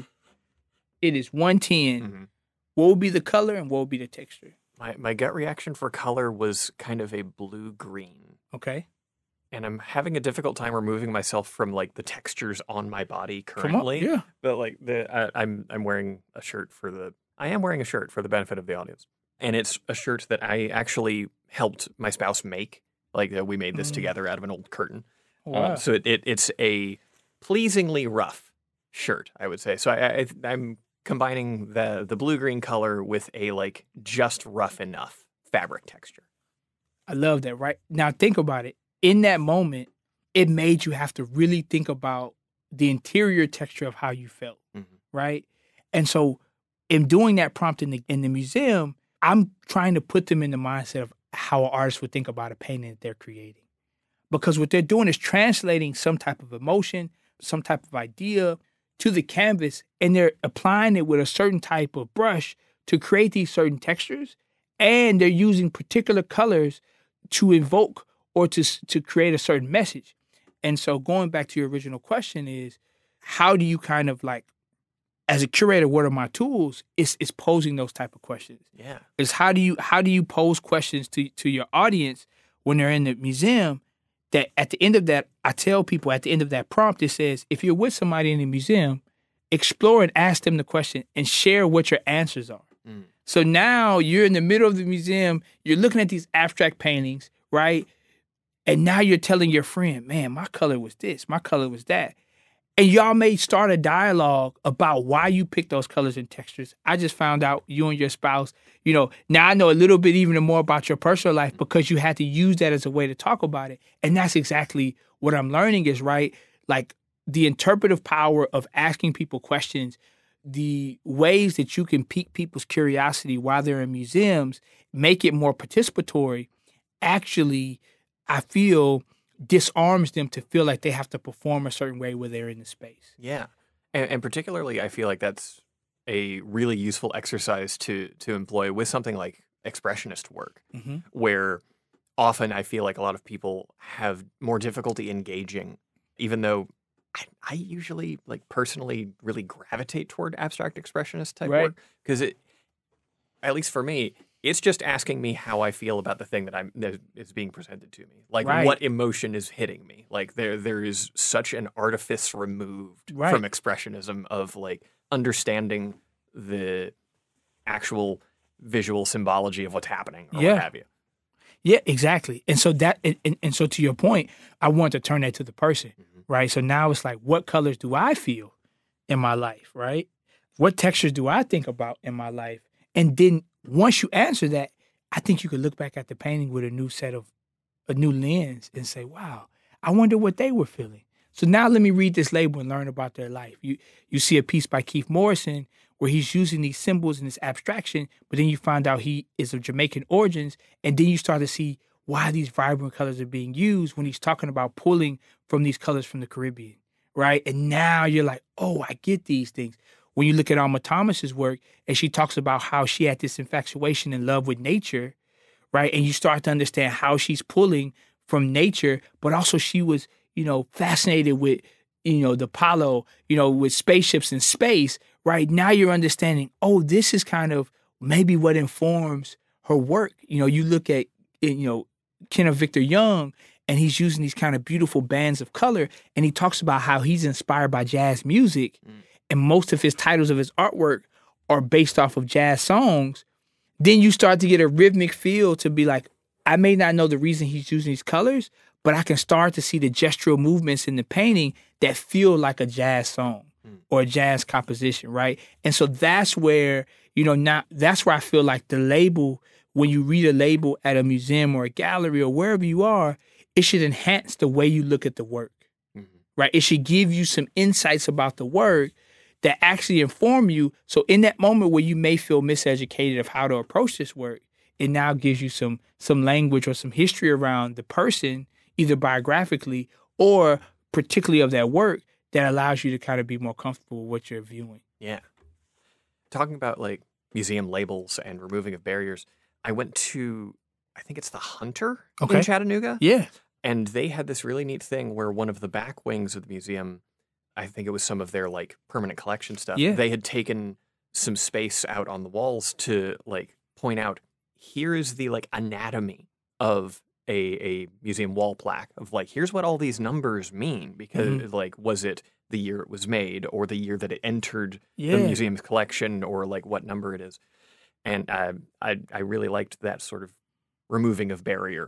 Speaker 2: it is 1:10, what would be the color and what would be the texture?
Speaker 1: My gut reaction for color was kind of a blue-green.
Speaker 2: Okay.
Speaker 1: And I'm having a difficult time removing myself from like the textures on my body currently.
Speaker 2: Yeah.
Speaker 1: But like I'm wearing a shirt for the benefit of the audience. And it's a shirt that I actually helped my spouse make. Like we made this together out of an old curtain.
Speaker 2: Wow.
Speaker 1: So it's a pleasingly rough shirt, I would say. So I'm combining the blue-green color with a like just rough enough fabric texture.
Speaker 2: I love that, right? Now think about it. In that moment, it made you have to really think about the interior texture of how you felt, right? And so in doing that prompt in the museum, I'm trying to put them in the mindset of how an artist would think about a painting that they're creating. Because what they're doing is translating some type of emotion, some type of idea to the canvas, and they're applying it with a certain type of brush to create these certain textures, and they're using particular colors to invoke or to create a certain message. And so going back to your original question is, how do you kind of like, as a curator, what are my tools? Is posing those type of questions.
Speaker 1: Yeah.
Speaker 2: Is how do you pose questions to your audience when they're in the museum, that at the end of that, I tell people at the end of that prompt, it says, if you're with somebody in the museum, explore and ask them the question and share what your answers are. So now you're in the middle of the museum, you're looking at these abstract paintings, right? And now you're telling your friend, man, my color was this, my color was that. And y'all may start a dialogue about why you picked those colors and textures. I just found out you and your spouse, now I know a little bit even more about your personal life because you had to use that as a way to talk about it. And that's exactly what I'm learning is, right? Like the interpretive power of asking people questions, the ways that you can pique people's curiosity while they're in museums, make it more participatory, actually, I feel, disarms them to feel like they have to perform a certain way where they're in the space.
Speaker 1: Yeah. And particularly, I feel like that's a really useful exercise to employ with something like expressionist work, where often I feel like a lot of people have more difficulty engaging, even though I usually personally really gravitate toward abstract expressionist type work because at least for me, it's just asking me how I feel about the thing that is being presented to me. Like what emotion is hitting me. Like there is such an artifice removed from expressionism of understanding the actual visual symbology of what's happening or what have you.
Speaker 2: Yeah, exactly. And so and so to your point, I want to turn that to the person, right? So now it's like, what colors do I feel in my life, right? What textures do I think about in my life? And then once you answer that, I think you could look back at the painting with a new lens and say, wow, I wonder what they were feeling. So now let me read this label and learn about their life. You see a piece by Keith Morrison where he's using these symbols and this abstraction, but then you find out he is of Jamaican origins, and then you start to see why these vibrant colors are being used when he's talking about pulling from these colors from the Caribbean, right? And now you're like, oh, I get these things. When you look at Alma Thomas's work, and she talks about how she had this infatuation and love with nature, right? And you start to understand how she's pulling from nature, but also she was, fascinated with, the Apollo, with spaceships in space, right? Now you're understanding, oh, this is kind of maybe what informs her work. You look at, Kenneth Victor Young, and he's using these kind of beautiful bands of color, and he talks about how he's inspired by jazz music, and most of his titles of his artwork are based off of jazz songs. Then you start to get a rhythmic feel to be like, I may not know the reason he's using these colors, but I can start to see the gestural movements in the painting that feel like a jazz song or a jazz composition, right? And so that's where, that's where I feel like the label, when you read a label at a museum or a gallery or wherever you are, it should enhance the way you look at the work, right? It should give you some insights about the work that actually inform you. So in that moment where you may feel miseducated of how to approach this work, it now gives you some language or some history around the person, either biographically or particularly of that work, that allows you to kind of be more comfortable with what you're viewing.
Speaker 1: Yeah. Talking about museum labels and removing of barriers, I went to, I think it's the Hunter in Chattanooga.
Speaker 2: Yeah.
Speaker 1: And they had this really neat thing where one of the back wings of the museum, I think it was some of their permanent collection stuff.
Speaker 2: Yeah.
Speaker 1: They had taken some space out on the walls to point out, here is the anatomy of a museum wall plaque of here's what all these numbers mean, because was it the year it was made or the year that it entered the museum's collection or what number it is. And I really liked that sort of removing of barrier.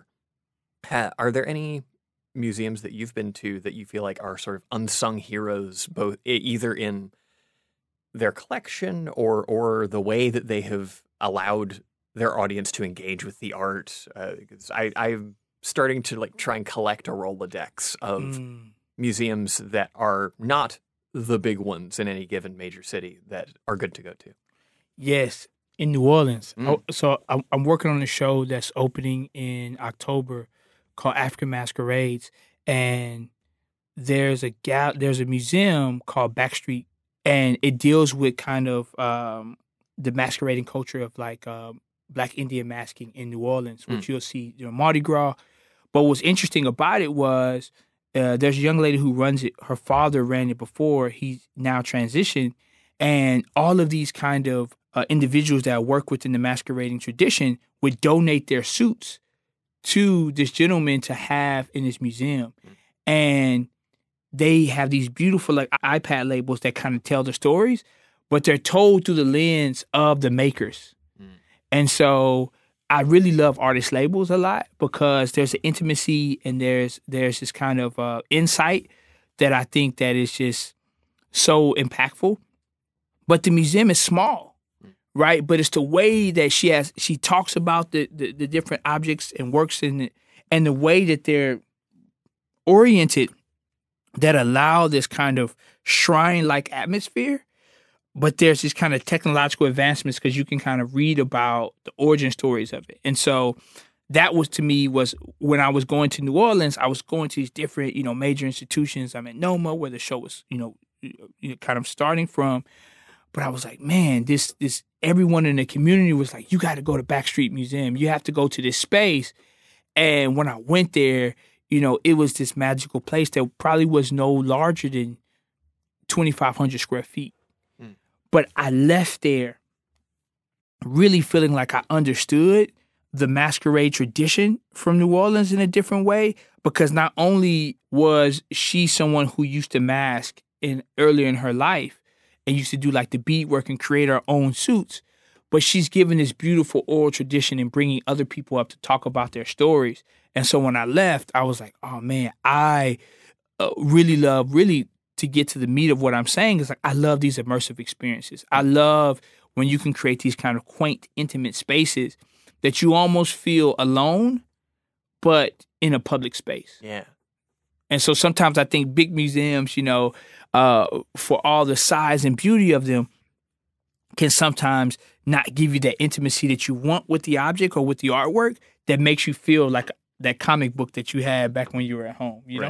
Speaker 1: Are there any museums that you've been to that you feel like are sort of unsung heroes, both either in their collection or the way that they have allowed their audience to engage with the art? Because I'm starting to try and collect a Rolodex of museums that are not the big ones in any given major city that are good to go to.
Speaker 2: Yes, in New Orleans. So I'm working on a show that's opening in October called African Masquerades, and there's a museum called Backstreet, and it deals with kind of the masquerading culture of Black Indian masking in New Orleans, which you'll see Mardi Gras. But what's interesting about it was there's a young lady who runs it. Her father ran it before. He's now transitioned, and all of these kind of individuals that work within the masquerading tradition would donate their suits to this gentleman to have in his museum. And they have these beautiful like iPad labels that kind of tell the stories, but they're told through the lens of the makers. And so I really love artist labels a lot because there's an intimacy and there's this kind of insight that I think that is just so impactful. But the museum is small, right? But it's the way that she talks about the different objects and works in it, and the way that they're oriented that allow this kind of shrine-like atmosphere. But there's this kind of technological advancements because you can kind of read about the origin stories of it. And so that was, to me, was when I was going to New Orleans, I was going to these different, major institutions. I'm at NOMA where the show was, kind of starting from. But I was like, man, this everyone in the community was like, you got to go to Backstreet Museum. You have to go to this space. And when I went there, it was this magical place that probably was no larger than 2,500 square feet. But I left there really feeling like I understood the masquerade tradition from New Orleans in a different way, because not only was she someone who used to mask earlier in her life and used to do like the beadwork and create her own suits, but she's given this beautiful oral tradition and bringing other people up to talk about their stories. And so when I left, I was like, oh man, I really love to get to the meat of what I'm saying is like, I love these immersive experiences. I love when you can create these kind of quaint, intimate spaces that you almost feel alone, but in a public space.
Speaker 1: Yeah.
Speaker 2: And so sometimes I think big museums, for all the size and beauty of them, can sometimes not give you that intimacy that you want with the object or with the artwork that makes you feel like that comic book that you had back when you were at home, you know?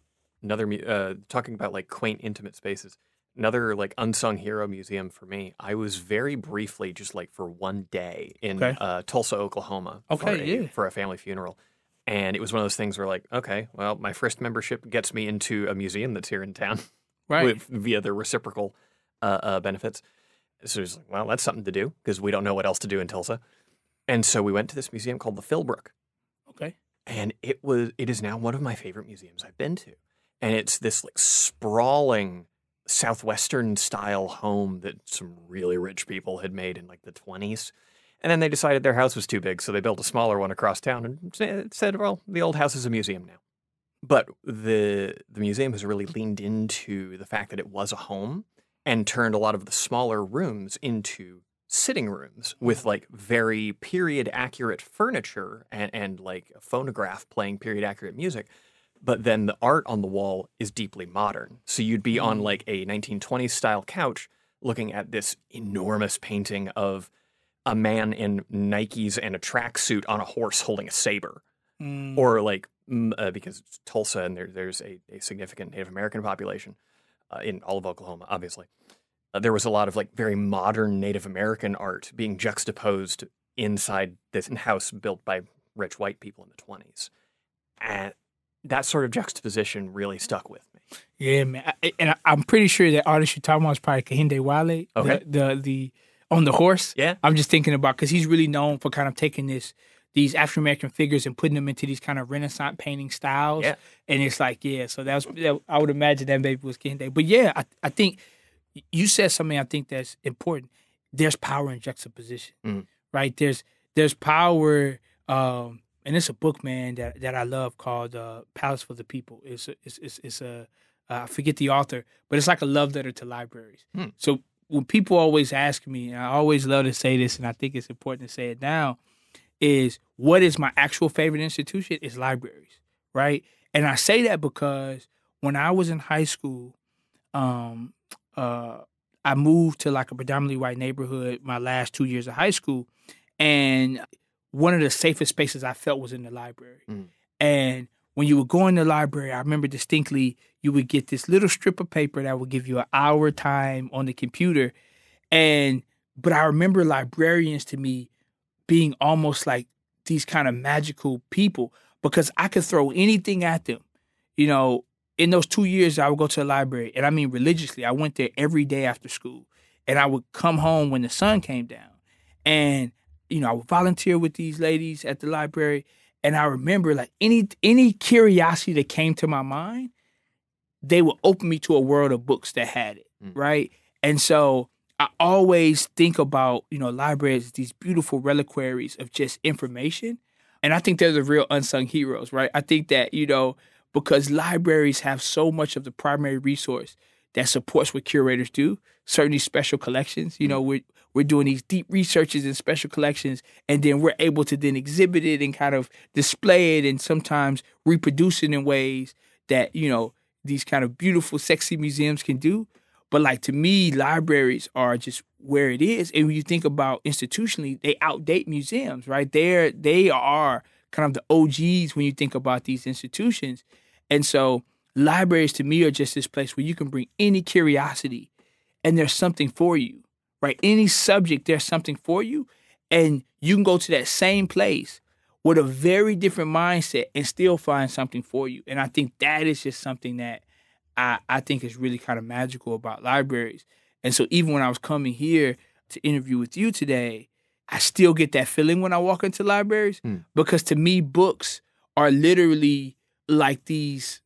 Speaker 1: Another talking about like quaint, intimate spaces. Another like unsung hero museum for me. I was very briefly, just like for one day, in Tulsa, Oklahoma, for a family funeral, and it was one of those things where like, okay, well, my first membership gets me into a museum that's here in town,
Speaker 2: right?
Speaker 1: Via the reciprocal benefits. So it's like, well, that's something to do because we don't know what else to do in Tulsa, and so we went to this museum called the Philbrook.
Speaker 2: Okay,
Speaker 1: and it is now one of my favorite museums I've been to. And it's this like sprawling Southwestern style home that some really rich people had made in like the 1920s. And then they decided their house was too big, so they built a smaller one across town and said, well, the old house is a museum now. But the museum has really leaned into the fact that it was a home and turned a lot of the smaller rooms into sitting rooms with like very period accurate furniture and like a phonograph playing period accurate music. But then the art on the wall is deeply modern. So you'd be on like a 1920s style couch looking at this enormous painting of a man in Nikes and a tracksuit on a horse holding a saber. Or like, because it's Tulsa and there's a significant Native American population in all of Oklahoma, obviously. There was a lot of like very modern Native American art being juxtaposed inside this house built by rich white people in the 1920s. And that sort of juxtaposition really stuck with me.
Speaker 2: Yeah, man. And I'm pretty sure that artist you're talking about is probably Kehinde Wiley,
Speaker 1: okay.
Speaker 2: the on the horse.
Speaker 1: Yeah.
Speaker 2: I'm just thinking about, because he's really known for kind of taking these African American figures and putting them into these kind of Renaissance painting styles.
Speaker 1: Yeah.
Speaker 2: And it's like, I would imagine that maybe was Kehinde. But yeah, I think you said something I think that's important. There's power in juxtaposition, right? There's power. And it's a book, man, that I love called Palace for the People. It's I forget the author, but it's like a love letter to libraries. So when people always ask me, and I always love to say this, and I think it's important to say it now, is what is my actual favorite institution? Is libraries, right? And I say that because when I was in high school, I moved to like a predominantly white neighborhood my last 2 years of high school, and one of the safest spaces I felt was in the library. And when you would go in the library, I remember distinctly, you would get this little strip of paper that would give you an hour time on the computer. But I remember librarians to me being almost like these kind of magical people, because I could throw anything at them. In those 2 years, I would go to the library, and I mean religiously. I went there every day after school, and I would come home when the sun came down. And I would volunteer with these ladies at the library, and I remember like any curiosity that came to my mind, they would open me to a world of books that had it, right? And so I always think about, libraries as these beautiful reliquaries of just information. And I think they're the real unsung heroes, right? I think that, because libraries have so much of the primary resource that supports what curators do, certainly special collections. We're doing these deep researches in special collections, and then we're able to then exhibit it and kind of display it and sometimes reproduce it in ways that, these kind of beautiful, sexy museums can do. But like, to me, libraries are just where it is. And when you think about institutionally, they outdate museums, right? They are kind of the OGs when you think about these institutions. And so libraries to me are just this place where you can bring any curiosity and there's something for you, right? Any subject, there's something for you. And you can go to that same place with a very different mindset and still find something for you. And I think that is just something that I think is really kind of magical about libraries. And so even when I was coming here to interview with you today, I still get that feeling when I walk into libraries because to me, books are literally like these.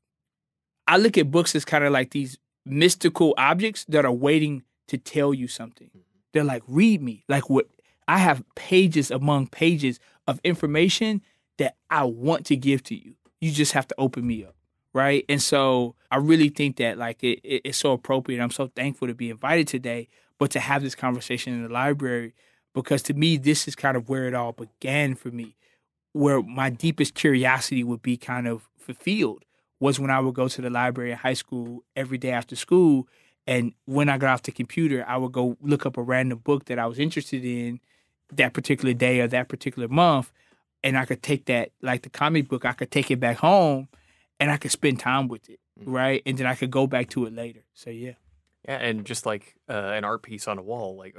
Speaker 2: I look at books as kind of like these mystical objects that are waiting to tell you something. They're like, read me. Like, what I have pages among pages of information that I want to give to you. You just have to open me up. Right. And so I really think that like it's so appropriate. I'm so thankful to be invited today, but to have this conversation in the library, because to me, this is kind of where it all began for me, where my deepest curiosity would be kind of fulfilled was when I would go to the library in high school every day after school. And when I got off the computer, I would go look up a random book that I was interested in that particular day or that particular month. And I could take that, like the comic book, I could take it back home and I could spend time with it, right? And then I could go back to it later. So, yeah.
Speaker 1: Yeah, and just like an art piece on a wall, like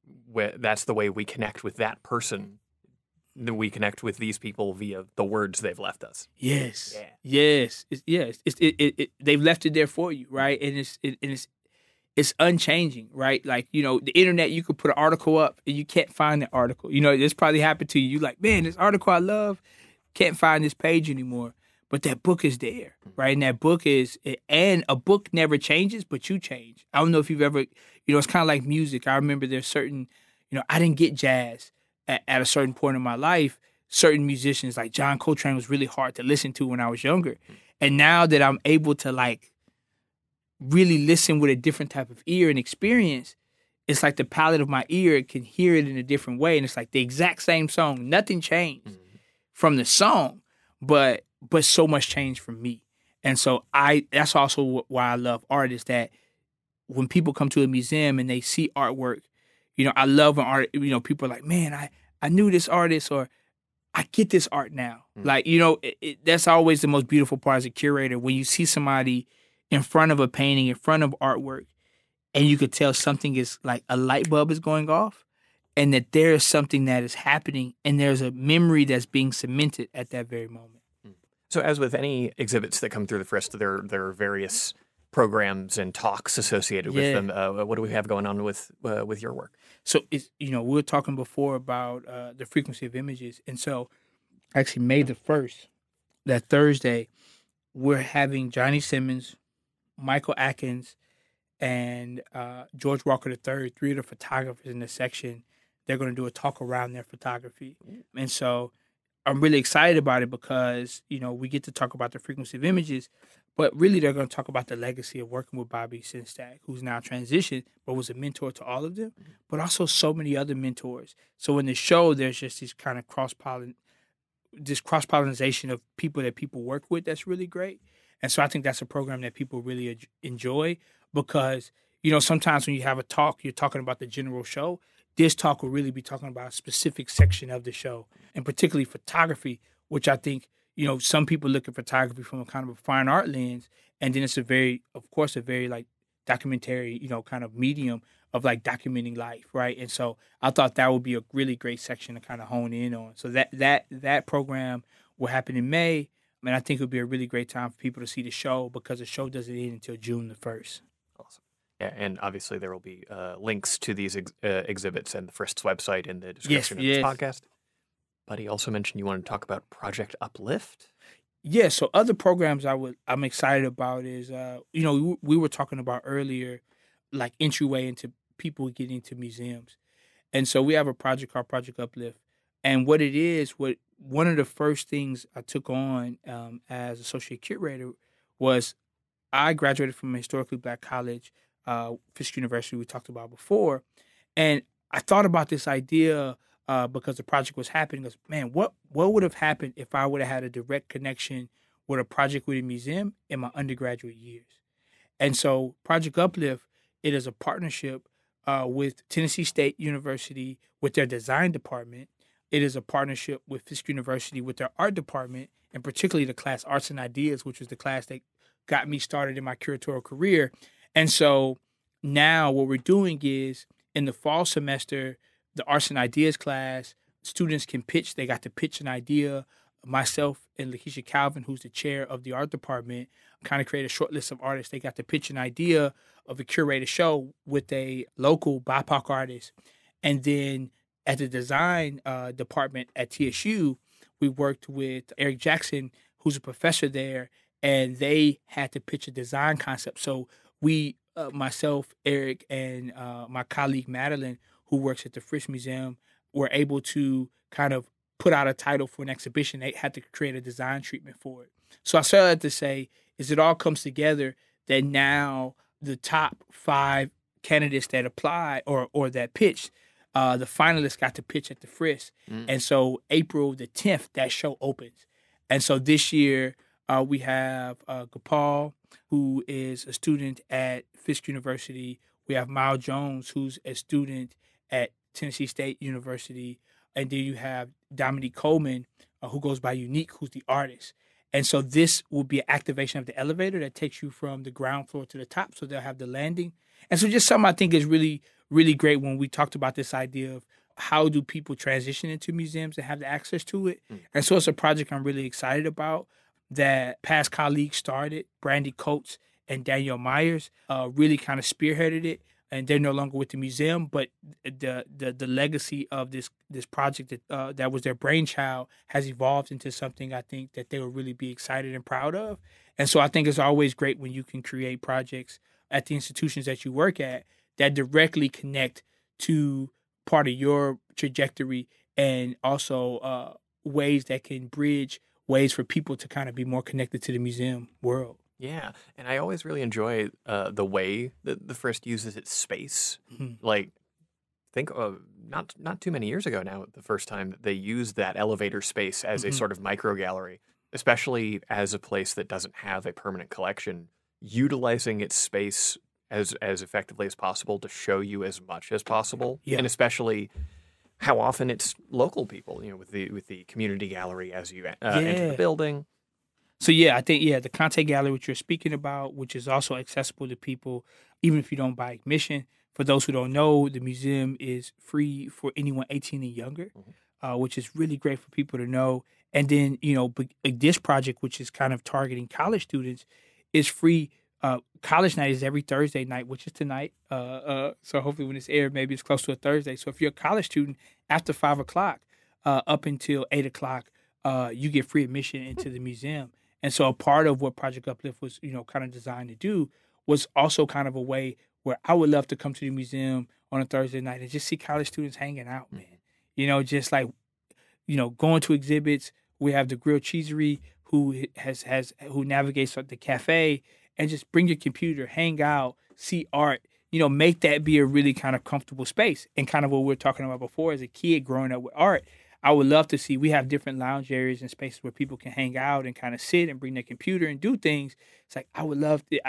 Speaker 1: that's the way we connect with that person. We connect with these people via the words they've left us.
Speaker 2: Yes. Yeah. Yes. They've left it there for you, right? And it's unchanging, right? Like, the internet, you could put an article up and you can't find the article. This probably happened to you. You like, man, this article I love, can't find this page anymore. But that book is there, right? And that book and a book never changes, but you change. I don't know if you've ever, it's kind of like music. I remember there's certain, I didn't get jazz at a certain point in my life. Certain musicians like John Coltrane was really hard to listen to when I was younger. And now that I'm able to like really listen with a different type of ear and experience, it's like the palette of my ear can hear it in a different way. And it's like the exact same song. Nothing changed from the song, but so much changed from me. And so that's also why I love art, is that when people come to a museum and they see artwork, I love when art, people are like, man, I knew this artist, or I get this art now. Like, that's always the most beautiful part as a curator, when you see somebody in front of a painting, in front of artwork, and you could tell something is like a light bulb is going off, and that there is something that is happening, and there's a memory that's being cemented at that very moment.
Speaker 1: So as with any exhibits that come through the Frist, there are various programs and talks associated with them. What do we have going on with your work?
Speaker 2: So it's, we were talking before about the frequency of images. And so actually May the 1st, that Thursday, we're having Johnny Simmons, Michael Atkins, and George Walker III, three of the photographers in the section. They're going to do a talk around their photography. And so I'm really excited about it because, we get to talk about the frequency of images, but really they're going to talk about the legacy of working with Bobby Sinstag, who's now transitioned, but was a mentor to all of them, but also so many other mentors. So in the show, there's just this kind of cross-pollination of people that people work with that's really great. And so I think that's a program that people really enjoy because, sometimes when you have a talk, you're talking about the general show. This talk will really be talking about a specific section of the show, and particularly photography, which I think, some people look at photography from a kind of a fine art lens, and then it's a very like documentary, kind of medium of like documenting life, right? And so I thought that would be a really great section to kind of hone in on. So that program will happen in May, and I think it would be a really great time for people to see the show because the show doesn't end until June the 1st.
Speaker 1: Awesome. Yeah, and obviously there will be links to these exhibits and the Frist's website in the description of this podcast. But he also mentioned you wanted to talk about Project Uplift.
Speaker 2: Yeah, so other programs I'm excited about is we were talking about earlier, like entryway into people getting into museums. And so we have a project called Project Uplift. And what it is, what one of the first things I took on as associate curator was I graduated from a historically black college, Fisk University, we talked about before. And I thought about this idea because the project was happening. Goes, man, what would have happened if I would have had a direct connection with a project with a museum in my undergraduate years? And so Project Uplift, it is a partnership with Tennessee State University with their design department. It is a partnership with Fisk University with their art department, and particularly the class Arts and Ideas, which was the class that got me started in my curatorial career. And so now what we're doing is in the fall semester, the Arts and Ideas class, students can pitch. They got to pitch an idea. Myself and Lakeisha Calvin, who's the chair of the art department, kind of create a short list of artists. They got to pitch an idea of a curated show with a local BIPOC artist. And then at the design department at TSU, we worked with Eric Jackson, who's a professor there, and they had to pitch a design concept. So we, myself, Eric, and my colleague Madeline, who works at the Frisch Museum, were able to kind of put out a title for an exhibition. They had to create a design treatment for it. So I said that to say is it all comes together that now the top 5 candidates that applied or that pitched, the finalists got to pitch at the Frisch. And so April the 10th, that show opens. And so this year we have Gopal, who is a student at Fisk University. We have Miles Jones, who's a student at Tennessee State University. And then you have Dominique Coleman, who goes by Unique, who's the artist. And so this will be an activation of the elevator that takes you from the ground floor to the top. So they'll have the landing. And so just something I think is really, really great when we talked about this idea of how do people transition into museums and have the access to it. And so it's a project I'm really excited about that past colleagues started, Brandy Coates and Danielle Myers, really kind of spearheaded it. And they're no longer with the museum, but the legacy of this project that was their brainchild has evolved into something I think that they will really be excited and proud of. And so I think it's always great when you can create projects at the institutions that you work at that directly connect to part of your trajectory and also ways that can bridge ways for people to kind of be more connected to the museum world.
Speaker 1: Yeah, and I always really enjoy the way that the Frisch uses its space. Like, think not too many years ago now, the first time that they used that elevator space as a sort of micro gallery, especially as a place that doesn't have a permanent collection, utilizing its space as effectively as possible to show you as much as possible, and especially how often it's local people, with the community gallery as you enter the building.
Speaker 2: So yeah, I think the Conte Gallery, which you're speaking about, which is also accessible to people, even if you don't buy admission. For those who don't know, the museum is free for anyone 18 and younger, which is really great for people to know. And then this project, which is kind of targeting college students, is free. College night is every Thursday night, which is tonight. So hopefully when it's aired, maybe it's close to a Thursday. So if you're a college student, after 5:00 up until 8:00, you get free admission into the museum. And so a part of what Project Uplift was, kind of designed to do was also kind of a way where I would love to come to the museum on a Thursday night and just see college students hanging out, man. Just like, going to exhibits. We have the Grilled Cheesery who who navigates the cafe, and just bring your computer, hang out, see art, make that be a really kind of comfortable space. And kind of what we were talking about before as a kid growing up with art. I would love to see, we have different lounge areas and spaces where people can hang out and kind of sit and bring their computer and do things. It's like, I would love to,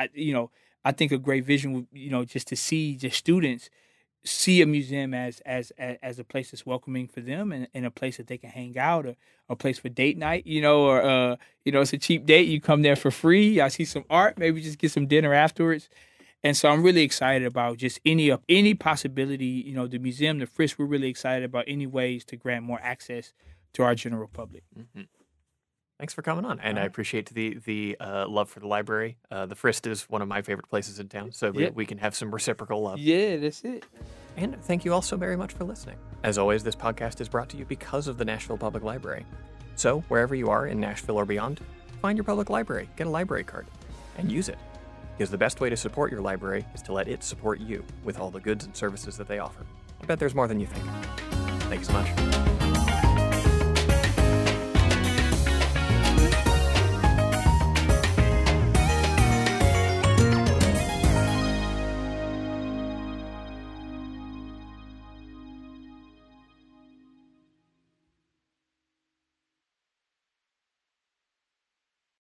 Speaker 2: I think a great vision would, just to see just students see a museum as a place that's welcoming for them and a place that they can hang out, or a place for date night, or, it's a cheap date. You come there for free. I see some art, maybe just get some dinner afterwards. And so I'm really excited about just any possibility, the museum, the Frisch, we're really excited about any ways to grant more access to our general public.
Speaker 1: Thanks for coming on, and I appreciate the love for the library. The Frisch is one of my favorite places in town, so we can have some reciprocal love.
Speaker 2: Yeah, that's it.
Speaker 1: And thank you all so very much for listening. As always, this podcast is brought to you because of the Nashville Public Library. So, wherever you are in Nashville or beyond, find your public library, get a library card, and use it. Because the best way to support your library is to let it support you with all the goods and services that they offer. I bet there's more than you think. Thanks so much.